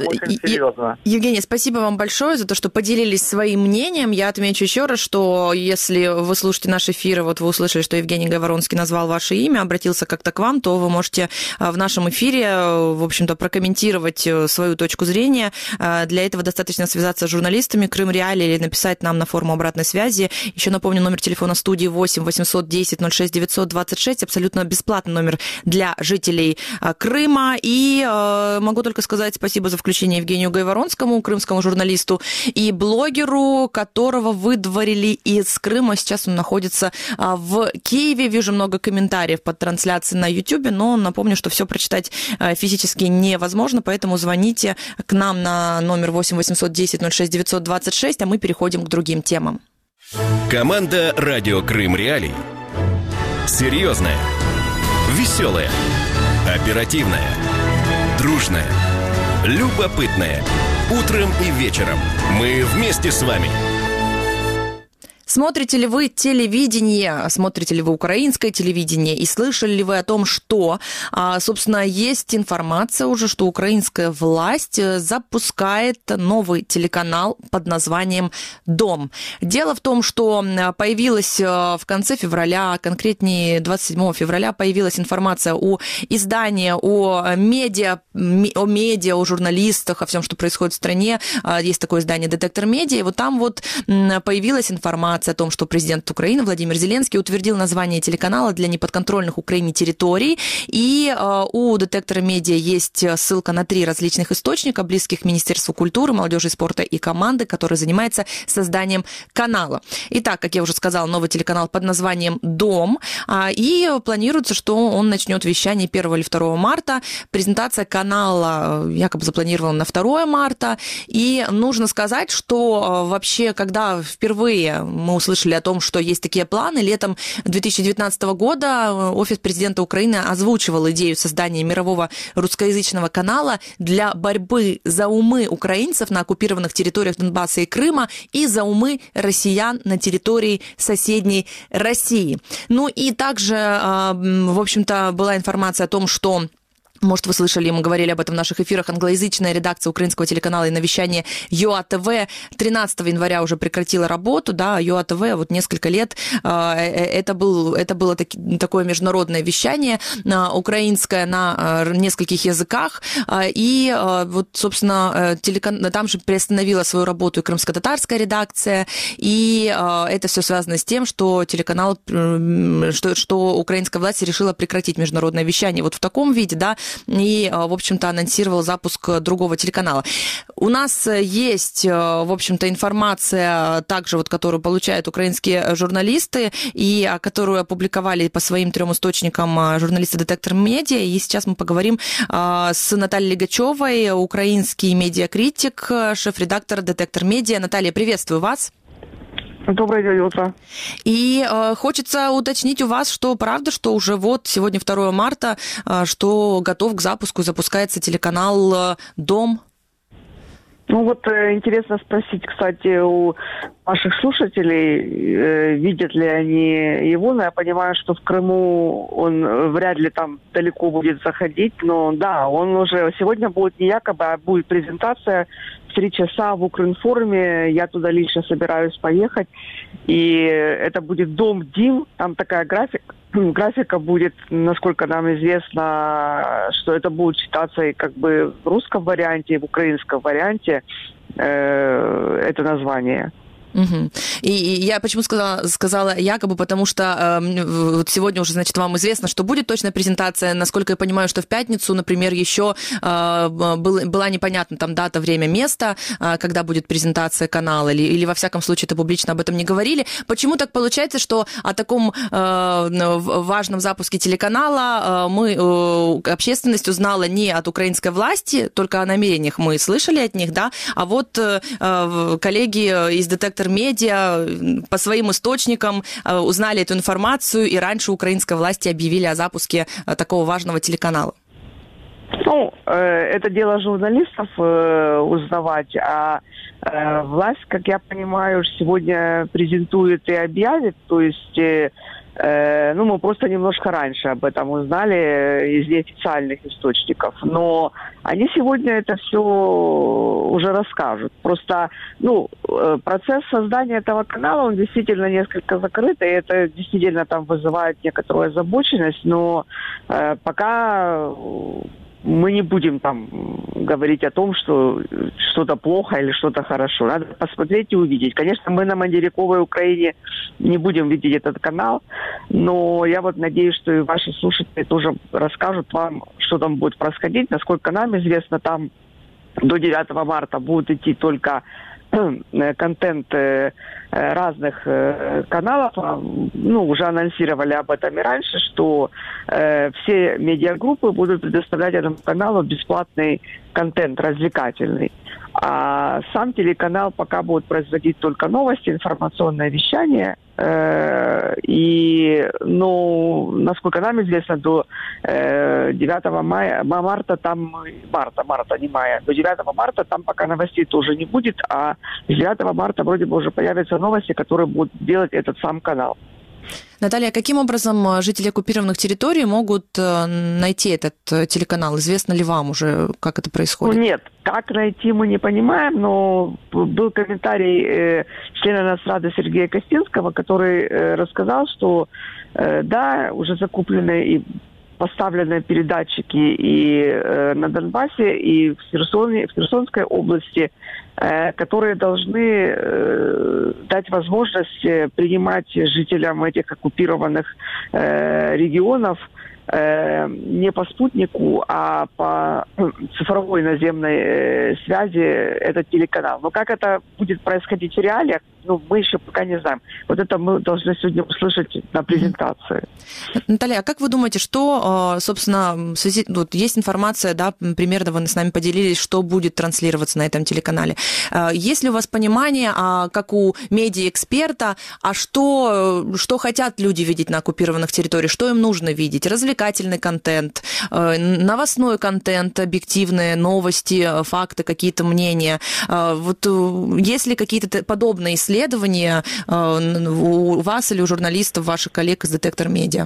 Евгений, спасибо вам большое за то, что поделились своим мнением. Я отмечу еще раз, что если вы слушаете наш эфир, вы услышали, что Евгений Говоронский назвал ваше имя, обратился как-то к вам, то вы можете в нашем эфире, в общем-то, прокомментировать свою точку зрения. Для этого достаточно связаться с журналистами Крым Реалии или написать нам на форму обратной связи. Еще напомню, номер телефона студии 8 810 06 926, абсолютно бесплатный номер для жителей Крыма. И могу только сказать спасибо за включение Евгению Гайворонскому, крымскому журналисту и блогеру, которого выдворили из Крыма. Сейчас он находится в Киеве. Вижу много комментариев под трансляцией на YouTube, но напомню, что все прочитать физически невозможно, поэтому звоните к нам на номер 8 810 06 926, а мы переходим к другим темам. Команда «Радио Крым Реалии». Серьезная, веселая, оперативная, дружная, любопытная. Утром и вечером мы вместе с вами. Смотрите ли вы телевидение, смотрите ли вы украинское телевидение и слышали ли вы о том, что, собственно, есть информация уже, что украинская власть запускает новый телеканал под названием «Дом». Дело в том, что появилась в конце февраля, конкретнее 27 февраля, появилась информация о издании, о медиа, о журналистах, о всем, что происходит в стране. Есть такое издание «Детектор Медиа», и вот там появилась информация о том, что президент Украины Владимир Зеленский утвердил название телеканала для неподконтрольных Украине территорий. И у «Детектора Медиа» есть ссылка на 3 различных источника, близких к Министерству культуры, молодежи и спорта и команды, которая занимается созданием канала. Итак, как я уже сказала, новый телеканал под названием «Дом». И планируется, что он начнет вещание 1 или 2 марта. Презентация канала якобы запланирована на 2 марта. И нужно сказать, что вообще, когда впервые мы услышали о том, что есть такие планы, летом 2019 года офис президента Украины озвучивал идею создания мирового русскоязычного канала для борьбы за умы украинцев на оккупированных территориях Донбасса и Крыма и за умы россиян на территории соседней России. Ну и также, в общем-то, была информация о том, что... Может, вы слышали, мы говорили об этом в наших эфирах, англоязычная редакция украинского телеканала и навещание ЮА-ТВ 13 января уже прекратила работу, да, ЮА-ТВ вот несколько лет, это было такое международное вещание украинское на нескольких языках, и вот, собственно, там же приостановила свою работу и крымско-татарская редакция, и это все связано с тем, что телеканал, что украинская власть решила прекратить международное вещание вот в таком виде, да, и, в общем-то, анонсировал запуск другого телеканала. У нас есть, в общем-то, информация также, вот, которую получают украинские журналисты, и которую опубликовали по своим 3 источникам журналисты «Детектор Медиа», и сейчас мы поговорим с Натальей Лигачевой, украинский медиакритик, шеф-редактор «Детектор Медиа». Наталья, приветствую вас. Доброе день, утро. И хочется уточнить у вас, что правда, что уже вот сегодня 2 марта, что готов к запуску, запускается телеканал «Дом». Ну вот интересно спросить, кстати, у ваших слушателей, видят ли они его. Но я понимаю, что в Крыму он вряд ли там далеко будет заходить. Но да, он уже сегодня будет не якобы, а будет презентация в 3 часа в Укринформе. Я туда лично собираюсь поехать. И это будет Дом Дим. Там такая графика будет, насколько нам известно, что это будет читаться и как бы в русском варианте, и в украинском варианте это название. Угу. И я почему сказала якобы, потому что вот сегодня уже, значит, вам известно, что будет точная презентация. Насколько я понимаю, что в пятницу, например, еще была непонятна там дата, время, место, когда будет презентация канала, или во всяком случае это публично об этом не говорили. Почему так получается, что о таком важном запуске телеканала общественность узнала не от украинской власти, только о намерениях мы слышали от них, да, а вот коллеги из «Детектор Медиа» по своим источникам узнали эту информацию, и раньше украинской власти объявили о запуске такого важного телеканала. Ну, это дело журналистов узнавать, а власть, как я понимаю, сегодня презентует и объявит, то есть... мы просто немножко раньше об этом узнали из неофициальных источников. Но они сегодня это все уже расскажут. Просто, процесс создания этого канала, он действительно несколько закрыт, и это действительно там вызывает некоторую озабоченность, но пока... мы не будем там говорить о том, что что-то плохо или что-то хорошо. Надо посмотреть и увидеть. Конечно, мы на материковой Украине не будем видеть этот канал, но я вот надеюсь, что и ваши слушатели тоже расскажут вам, что там будет происходить. Насколько нам известно, там до 9 марта будет идти только контент разных каналов. Уже анонсировали об этом и раньше, что все медиагруппы будут предоставлять этому каналу бесплатный контент развлекательный. А сам телеканал пока будет производить только новости, информационное вещание. Насколько нам известно, до 9 марта там... Марта, не мая. До 9 марта там пока новостей тоже не будет, а с 9 марта вроде бы уже появятся новости, которые будут делать этот сам канал. Наталья, каким образом жители оккупированных территорий могут найти этот телеканал? Известно ли вам уже, как это происходит? Нет, как найти мы не понимаем, но был комментарий члена Нацрады Сергея Костинского, который рассказал, что да, уже закуплены и поставлены передатчики и на Донбассе, и в Херсонской области, которые должны дать возможность принимать жителям этих оккупированных регионов не по спутнику, а по цифровой наземной связи этот телеканал. Но как это будет происходить в реалиях, мы еще пока не знаем. Вот это мы должны сегодня услышать на презентации. Наталья, а как вы думаете, что, собственно, есть информация, да, примерно вы с нами поделились, что будет транслироваться на этом телеканале. Есть ли у вас понимание, как у медиаэксперта, что хотят люди видеть на оккупированных территориях, что им нужно видеть? Развлекательный контент, новостной контент, объективные новости, факты, какие-то мнения. Вот есть ли какие-то подобные исследования у вас или у журналистов, ваших коллег из «Детектор Медиа»?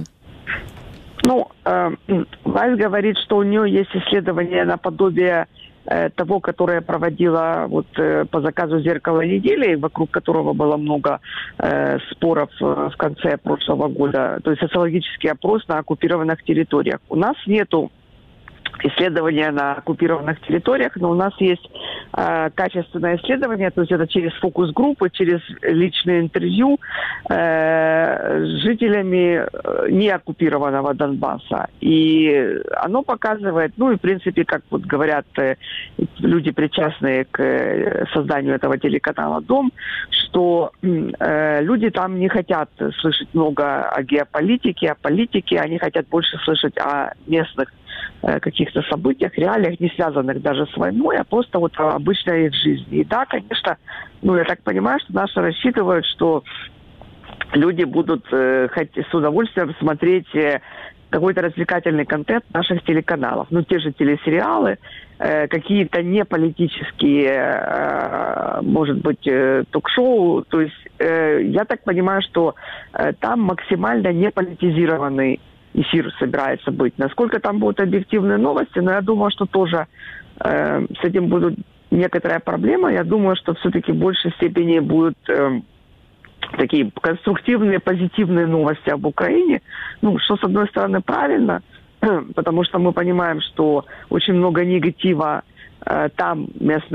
Власть говорит, что у нее есть исследование наподобие того, которое проводила по заказу «Зеркало недели», вокруг которого было много споров в конце прошлого года, то есть социологический опрос на оккупированных территориях. У нас нету исследования на оккупированных территориях, но у нас есть качественное исследование, то есть это через фокус-группы, через личные интервью с жителями неоккупированного Донбасса. И оно показывает, и в принципе, как говорят люди, причастные к созданию этого телеканала «Дом», что люди там не хотят слышать много о геополитике, о политике, они хотят больше слышать о местных каких-то событиях, реалиях, не связанных даже с войной, а просто вот о обычной их жизни. И да, конечно, я так понимаю, что наши рассчитывают, что люди будут с удовольствием смотреть какой-то развлекательный контент наших телеканалов. Те же телесериалы, какие-то не политические, может быть, ток-шоу. То есть я так понимаю, что там максимально не политизированный эфир собирается быть. Насколько там будут объективные новости, но я думаю, что тоже с этим будут некоторая проблема. Я думаю, что все-таки в большей степени будут такие конструктивные, позитивные новости об Украине. Что, с одной стороны, правильно, потому что мы понимаем, что очень много негатива там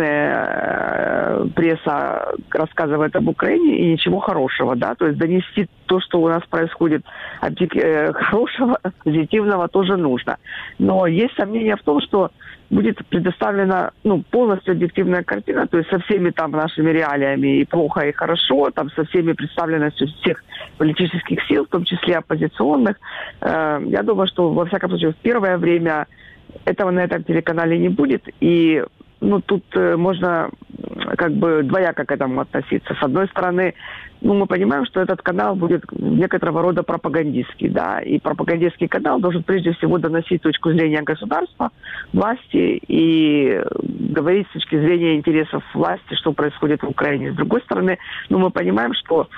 местная пресса рассказывает об Украине, и ничего хорошего, да, то есть донести то, что у нас происходит хорошего, позитивного, тоже нужно. Но есть сомнения в том, что будет предоставлена полностью объективная картина, то есть со всеми там нашими реалиями и плохо, и хорошо, там со всеми представленностью всех политических сил, в том числе оппозиционных. Я думаю, что во всяком случае в первое время этого на этом телеканале не будет, и тут можно двояко к этому относиться. С одной стороны, мы понимаем, что этот канал будет некоторого рода пропагандистский, да, и пропагандистский канал должен прежде всего доносить точку зрения государства, власти и говорить с точки зрения интересов власти, что происходит в Украине. С другой стороны, мы понимаем, что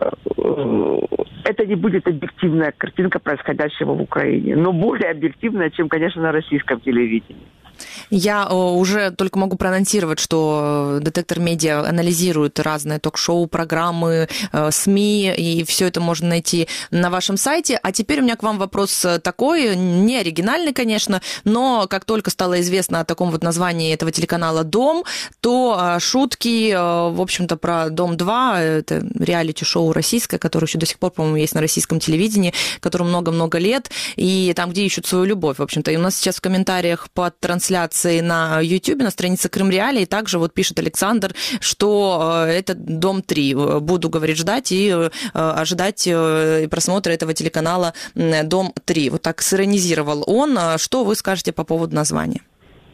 это не будет объективная картинка происходящего в Украине, но более объективная, чем, конечно, на российском телевидении. Я уже только могу проанонсировать, что «Детектор Медиа» анализирует разные ток-шоу, программы, СМИ, и все это можно найти на вашем сайте. А теперь у меня к вам вопрос такой, не оригинальный, конечно, но как только стало известно о таком вот названии этого телеканала «Дом», то шутки, в общем-то, про «Дом-2», это реалити-шоу российское, которое еще до сих пор, по-моему, есть на российском телевидении, которому много-много лет, и там, где ищут свою любовь, в общем-то. И у нас сейчас в комментариях под трансляцией на YouTube, на странице Крым Реалии, также вот пишет Александр, что это «Дом-3». Буду, говорит, ждать и ожидать просмотра этого телеканала «Дом-3». Вот так сиронизировал он. Что вы скажете по поводу названия?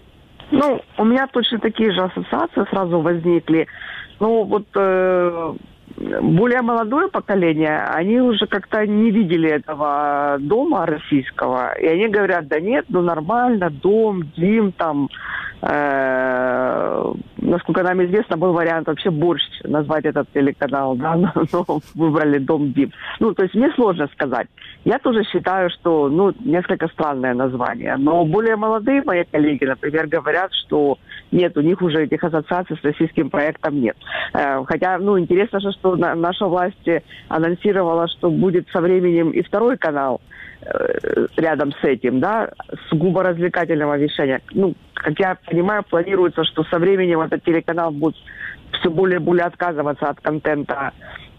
У меня точно такие же ассоциации сразу возникли. Более молодое поколение, они уже как-то не видели этого дома российского. И они говорят, да нет, нормально, дом, Дим, там, насколько нам известно, был вариант вообще борщ назвать этот телеканал, да, но выбрали Дом Дим. То есть мне сложно сказать. Я тоже считаю, что, несколько странное название. Но более молодые мои коллеги, например, говорят, что нет, у них уже этих ассоциаций с российским проектом нет. Хотя, интересно же, что наша власть анонсировала, что будет со временем и второй канал рядом с этим, да, сугубо развлекательного вещания. Как я понимаю, планируется, что со временем этот телеканал будет все более и более отказываться от контента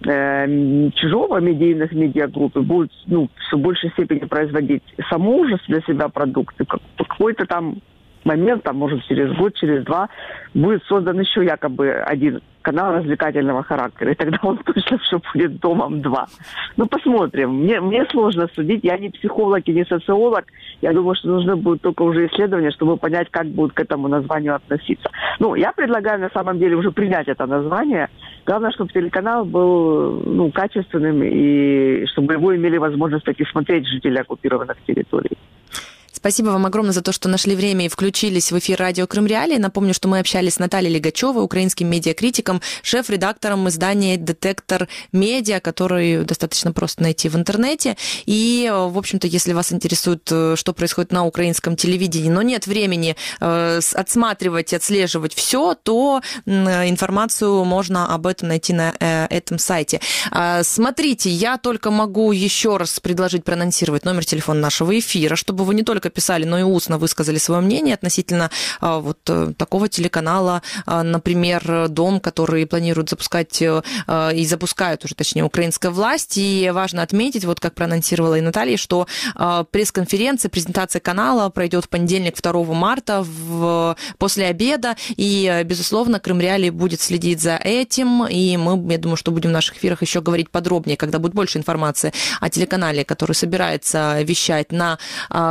чужого медийных медиагрупп и будет все в большей степени производить само уже для себя продукты. Какой-то там момент, может через год, через два, будет создан еще якобы один канал развлекательного характера. И тогда он точно все будет «Домом-2». Посмотрим. Мне сложно судить. Я не психолог и не социолог. Я думаю, что нужно будет только уже исследование, чтобы понять, как будут к этому названию относиться. Я предлагаю на самом деле уже принять это название. Главное, чтобы телеканал был качественным и чтобы его имели возможность таки смотреть жители оккупированных территорий. Спасибо вам огромное за то, что нашли время и включились в эфир радио Крым Реалии. Напомню, что мы общались с Натальей Лигачевой, украинским медиакритиком, шеф-редактором издания «Детектор Медиа», который достаточно просто найти в интернете. И, в общем-то, если вас интересует, что происходит на украинском телевидении, но нет времени отсматривать, отслеживать все, то информацию можно об этом найти на этом сайте. Смотрите, я только могу еще раз предложить проанонсировать номер телефона нашего эфира, чтобы вы не только писали, но и устно высказали свое мнение относительно такого телеканала, например, «Дом», который планируют запускать и запускают уже, точнее, украинская власть. И важно отметить, как проанонсировала и Наталья, что пресс-конференция, презентация канала пройдет в понедельник, 2 марта, после обеда. И, безусловно, Крым Реалии будет следить за этим. И мы, я думаю, что будем в наших эфирах еще говорить подробнее, когда будет больше информации о телеканале, который собирается вещать на аннексированной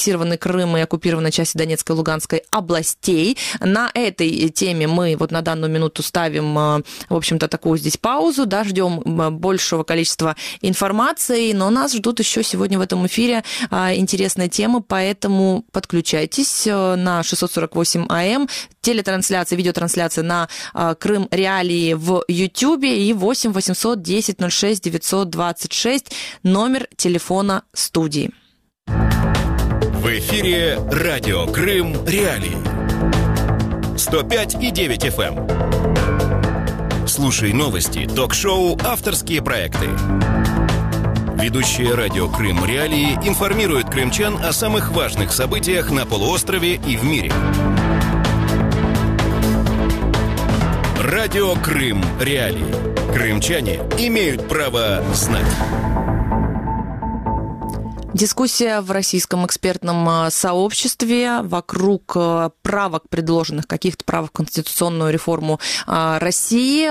аннексированный Крым и оккупированные части Донецкой и Луганской областей. На этой теме мы вот на данную минуту ставим, в общем-то, такую здесь паузу, да, ждем большего количества информации, но нас ждут еще сегодня в этом эфире интересные темы, поэтому подключайтесь на 648 АМ, телетрансляция, видеотрансляция на Крым Реалии в Ютьюбе и 8 810 06 926 номер телефона студии. В эфире радио Крым Реалии. 105,9 FM. Слушай новости, ток-шоу, авторские проекты. Ведущие радио Крым Реалии информируют крымчан о самых важных событиях на полуострове и в мире. Радио Крым Реалии. Крымчане имеют право знать. Дискуссия в российском экспертном сообществе вокруг правок, предложенных, каких-то правок в конституционную реформу России.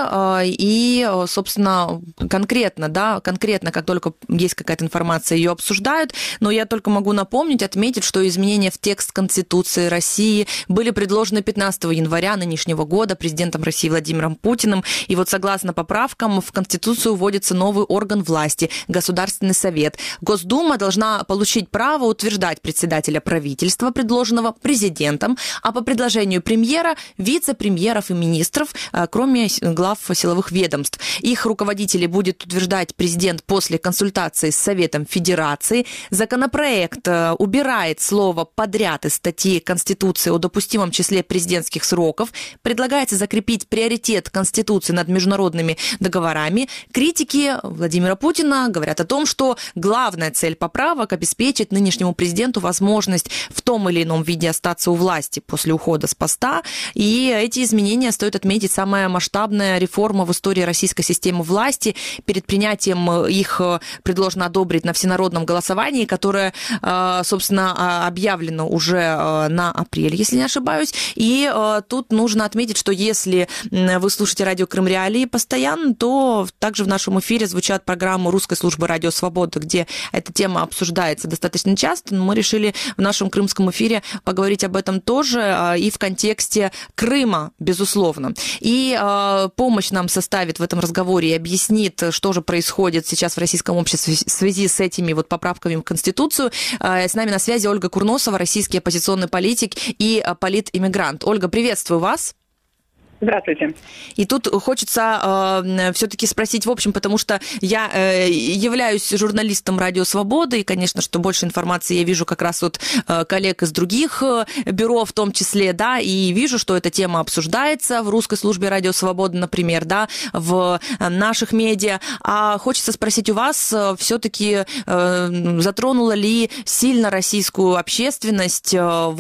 И, собственно, конкретно, как только есть какая-то информация, ее обсуждают. Но я только могу напомнить, отметить, что изменения в текст Конституции России были предложены 15 января нынешнего года президентом России Владимиром Путиным. И вот согласно поправкам в Конституцию вводится новый орган власти – Государственный совет. Госдума должна получить право утверждать председателя правительства, предложенного президентом, а по предложению премьера, вице-премьеров и министров, кроме глав силовых ведомств. Их руководители будет утверждать президент после консультации с Советом Федерации. Законопроект убирает слово «подряд» из статьи Конституции о допустимом числе президентских сроков. Предлагается закрепить приоритет Конституции над международными договорами. Критики Владимира Путина говорят о том, что главная цель поправок – обеспечить нынешнему президенту возможность в том или ином виде остаться у власти после ухода с поста. И эти изменения, стоит отметить, самая масштабная реформа в истории российской системы власти. Перед принятием их предложено одобрить на всенародном голосовании, которое, собственно, объявлено уже на апрель, если не ошибаюсь. И тут нужно отметить, что если вы слушаете радио Крым Реалии постоянно, то также в нашем эфире звучат программы Русской службы «Радио Свобода», где эта тема обсуждается достаточно часто, но мы решили в нашем крымском эфире поговорить об этом тоже и в контексте Крыма, безусловно. И помощь нам составит в этом разговоре и объяснит, что же происходит сейчас в российском обществе в связи с этими вот поправками в Конституцию. С нами на связи Ольга Курносова, российский оппозиционный политик и политиммигрант. Ольга, приветствую вас. Здравствуйте. И тут хочется все-таки спросить, в общем, потому что я являюсь журналистом «Радио Свобода», и, конечно, что больше информации я вижу как раз от коллег из других бюро в том числе, да, и вижу, что эта тема обсуждается в русской службе «Радио Свобода», например, да, в наших медиа. А хочется спросить у вас, все-таки затронула ли сильно российскую общественность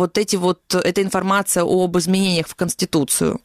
эта информация об изменениях в Конституцию?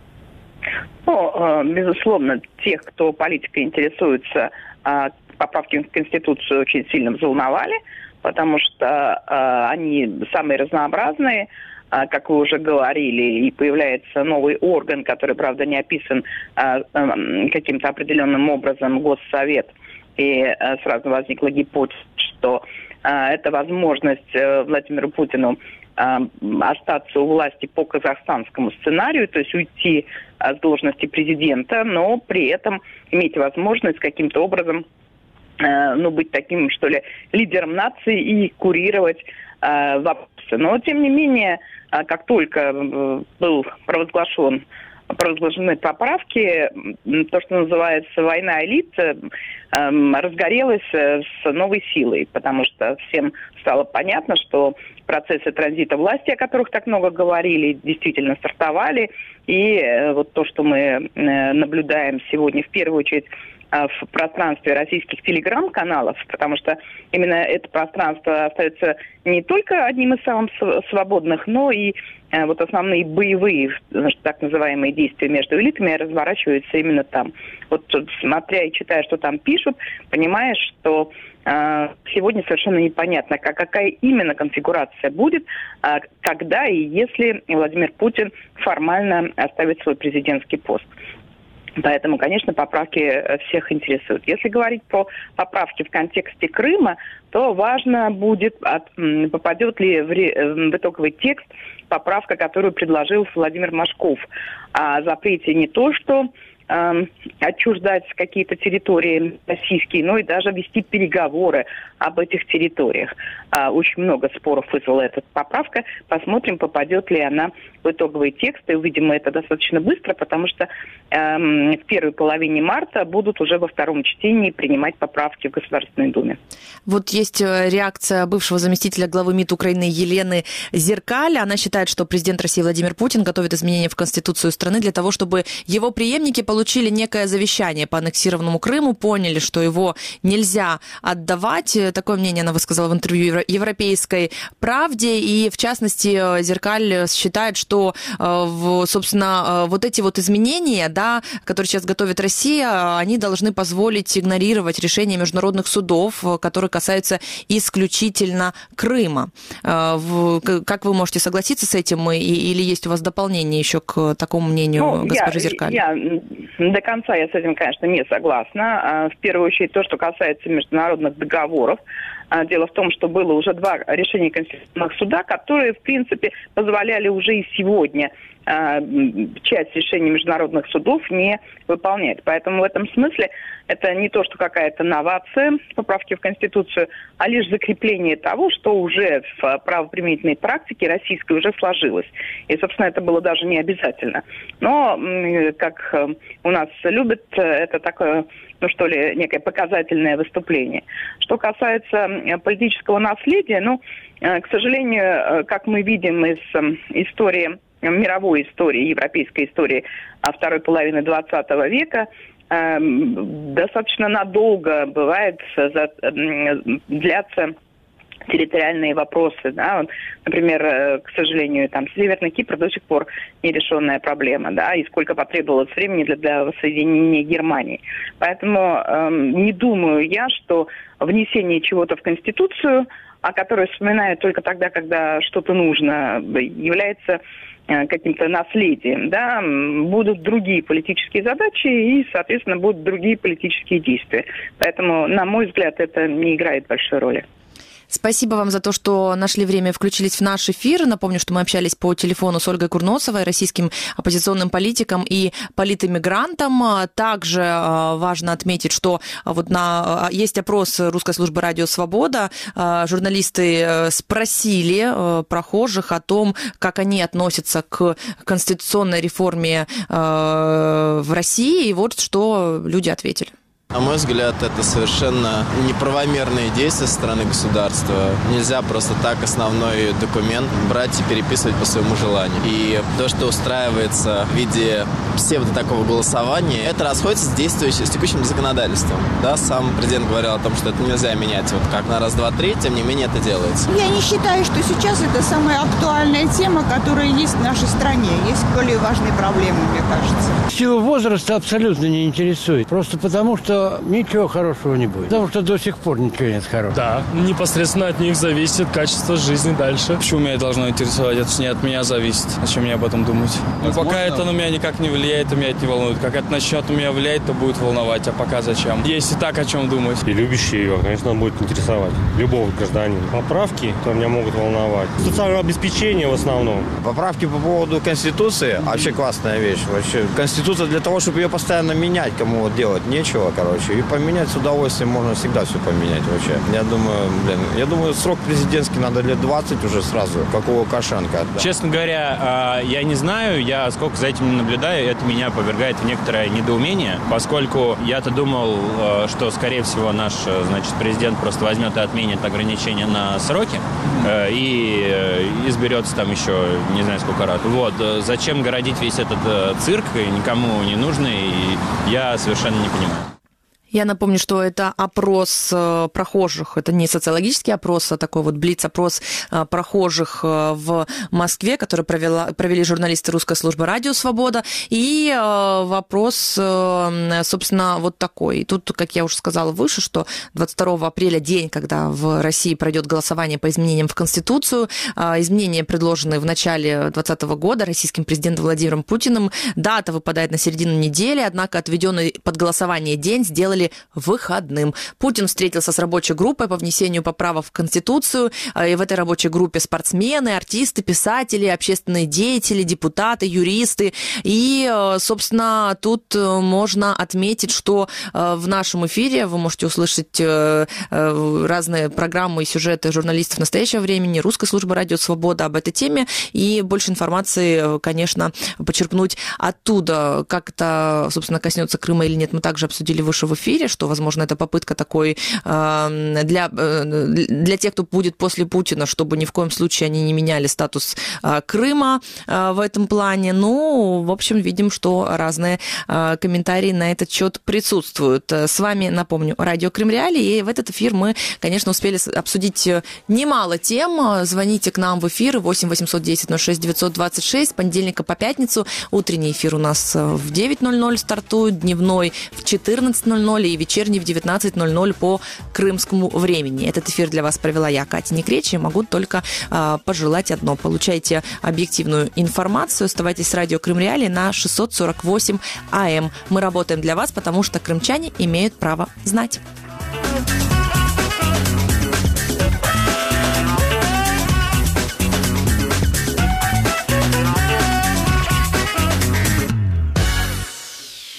Ну, безусловно, тех, кто политикой интересуется, поправки в Конституцию очень сильно взволновали, потому что они самые разнообразные, как вы уже говорили, и появляется новый орган, который, правда, не описан каким-то определенным образом, Госсовет, и сразу возникла гипотеза, что это возможность Владимиру Путину остаться у власти по казахстанскому сценарию, то есть уйти с должности президента, но при этом иметь возможность каким-то образом быть таким, что ли, лидером нации и курировать вопросы. Но, тем не менее, как только был провозглашены поправки, то, что называется война элит, разгорелась с новой силой, потому что всем стало понятно, что процессы транзита власти, о которых так много говорили, действительно стартовали. И вот то, что мы наблюдаем сегодня в первую очередь в пространстве российских телеграм-каналов, потому что именно это пространство остается не только одним из самых свободных, но и вот основные боевые, так называемые действия между элитами разворачиваются именно там. Вот смотря и читая, что там пишут, понимаешь, что сегодня совершенно непонятно, какая именно конфигурация будет, когда и если Владимир Путин формально оставит свой президентский пост. Поэтому, конечно, поправки всех интересуют. Если говорить про поправки в контексте Крыма, то важно будет, попадет ли в итоговый текст поправка, которую предложил Владимир Машков, о запрете не то, что отчуждать какие-то территории российские, но и даже вести переговоры об этих территориях. Очень много споров вызвала эта поправка. Посмотрим, попадет ли она в итоговый текст. И увидим это достаточно быстро, потому что в первой половине марта будут уже во втором чтении принимать поправки в Государственной Думе. Вот есть реакция бывшего заместителя главы МИД Украины Елены Зеркаль. Она считает, что президент России Владимир Путин готовит изменения в Конституцию страны для того, чтобы его преемники получили некое завещание по аннексированному Крыму, поняли, что его нельзя отдавать. Такое мнение она высказала в интервью «Европейской правде». И, в частности, Зеркаль считает, что, собственно, вот эти вот изменения, да, которые сейчас готовит Россия, они должны позволить игнорировать решения международных судов, которые касаются исключительно Крыма. Как вы можете согласиться с этим? Или есть у вас дополнение еще к такому мнению госпожи Зеркаль? До конца я с этим, конечно, не согласна. В первую очередь то, что касается международных договоров. Дело в том, что было уже 2 решения Конституционного суда, которые, в принципе, позволяли уже и сегодня часть решений международных судов не выполнять. Поэтому в этом смысле это не то, что какая-то новация поправки в Конституцию, а лишь закрепление того, что уже в правоприменительной практике российской уже сложилось. И, собственно, это было даже не обязательно. Но, как у нас любят, это такое, некое показательное выступление. Что касается политического наследия, к сожалению, как мы видим из мировой истории, европейской истории второй половины 20 века, достаточно надолго бывает длятся территориальные вопросы. Да? Например, к сожалению, Северный Кипр до сих пор нерешенная проблема, да, и сколько потребовалось времени для воссоединения Германии. Поэтому не думаю я, что внесение чего-то в Конституцию, о которой вспоминают только тогда, когда что-то нужно, является каким-то наследием, да, будут другие политические задачи и, соответственно, будут другие политические действия. Поэтому, на мой взгляд, это не играет большой роли. Спасибо вам за то, что нашли время и включились в наш эфир. Напомню, что мы общались по телефону с Ольгой Курносовой, российским оппозиционным политиком и политэмигрантом. Также важно отметить, что есть опрос Русской службы «Радио Свобода». Журналисты спросили прохожих о том, как они относятся к конституционной реформе в России. И вот что люди ответили. На мой взгляд, это совершенно неправомерные действия со стороны государства. Нельзя просто так основной документ брать и переписывать по своему желанию. И то, что устраивается в виде такого голосования, это расходится с текущим законодательством. Да, сам президент говорил о том, что это нельзя менять как на раз, два, три, тем не менее это делается. Я не считаю, что сейчас это самая актуальная тема, которая есть в нашей стране. Есть более важные проблемы, мне кажется. Сила возраста абсолютно не интересует. Просто потому, что ничего хорошего не будет. Потому что до сих пор ничего нет хорошего. Да, непосредственно от них зависит качество жизни дальше. Почему меня должно интересовать? Это не от меня зависит. Зачем мне об этом думать? Пока это на меня никак не влияет, то меня это не волнует. Как это начнет на меня влиять, то будет волновать. А пока зачем? Есть и так о чем думать. И любящие его, конечно, будет интересовать. Любого гражданина. Поправки, то меня могут волновать. Социальное обеспечение в основном. Поправки по поводу Конституции вообще классная вещь. Вообще Конституция для того, чтобы ее постоянно менять, кому делать нечего, и поменять с удовольствием можно всегда все поменять вообще. Я думаю, срок президентский надо лет 20 уже сразу, как у Лукашенко. Да. Честно говоря, я не знаю, я сколько за этим наблюдаю, это меня повергает в некоторое недоумение, поскольку я-то думал, что, скорее всего, наш, президент просто возьмет и отменит ограничения на сроки и изберется там еще не знаю сколько раз. Зачем городить весь этот цирк, никому не нужный, я совершенно не понимаю. Я напомню, что это опрос прохожих, это не социологический опрос, а такой вот блиц-опрос прохожих в Москве, который провели журналисты русской службы «Радио Свобода». И вопрос, собственно, вот такой. И тут, как я уже сказала выше, что 22 апреля день, когда в России пройдет голосование по изменениям в Конституцию. Изменения, предложенные в начале 2020 года российским президентом Владимиром Путиным. Дата выпадает на середину недели, однако отведенный под голосование день сделали выходным. Путин встретился с рабочей группой по внесению поправок в Конституцию. И в этой рабочей группе спортсмены, артисты, писатели, общественные деятели, депутаты, юристы. И, собственно, тут можно отметить, что в нашем эфире вы можете услышать разные программы и сюжеты журналистов настоящего времени, русской службы «Радио Свобода» об этой теме. И больше информации, конечно, почерпнуть оттуда. Как это, собственно, коснется Крыма или нет, мы также обсудили выше в эфире, что, возможно, это попытка такой для тех, кто будет после Путина, чтобы ни в коем случае они не меняли статус Крыма в этом плане. Ну, в общем, видим, что разные комментарии на этот счет присутствуют. С вами, напомню, радио Крым Реалии, и в этот эфир мы, конечно, успели обсудить немало тем. Звоните к нам в эфир 8 810 06 926 с понедельника по пятницу. Утренний эфир у нас в 9:00 стартует, дневной в 14:00 и вечерний в 19:00 по крымскому времени. Этот эфир для вас провела я, Катя Некреч, и могу только пожелать одно. Получайте объективную информацию, оставайтесь с радио Крым Реалии на 648 АМ. Мы работаем для вас, потому что крымчане имеют право знать.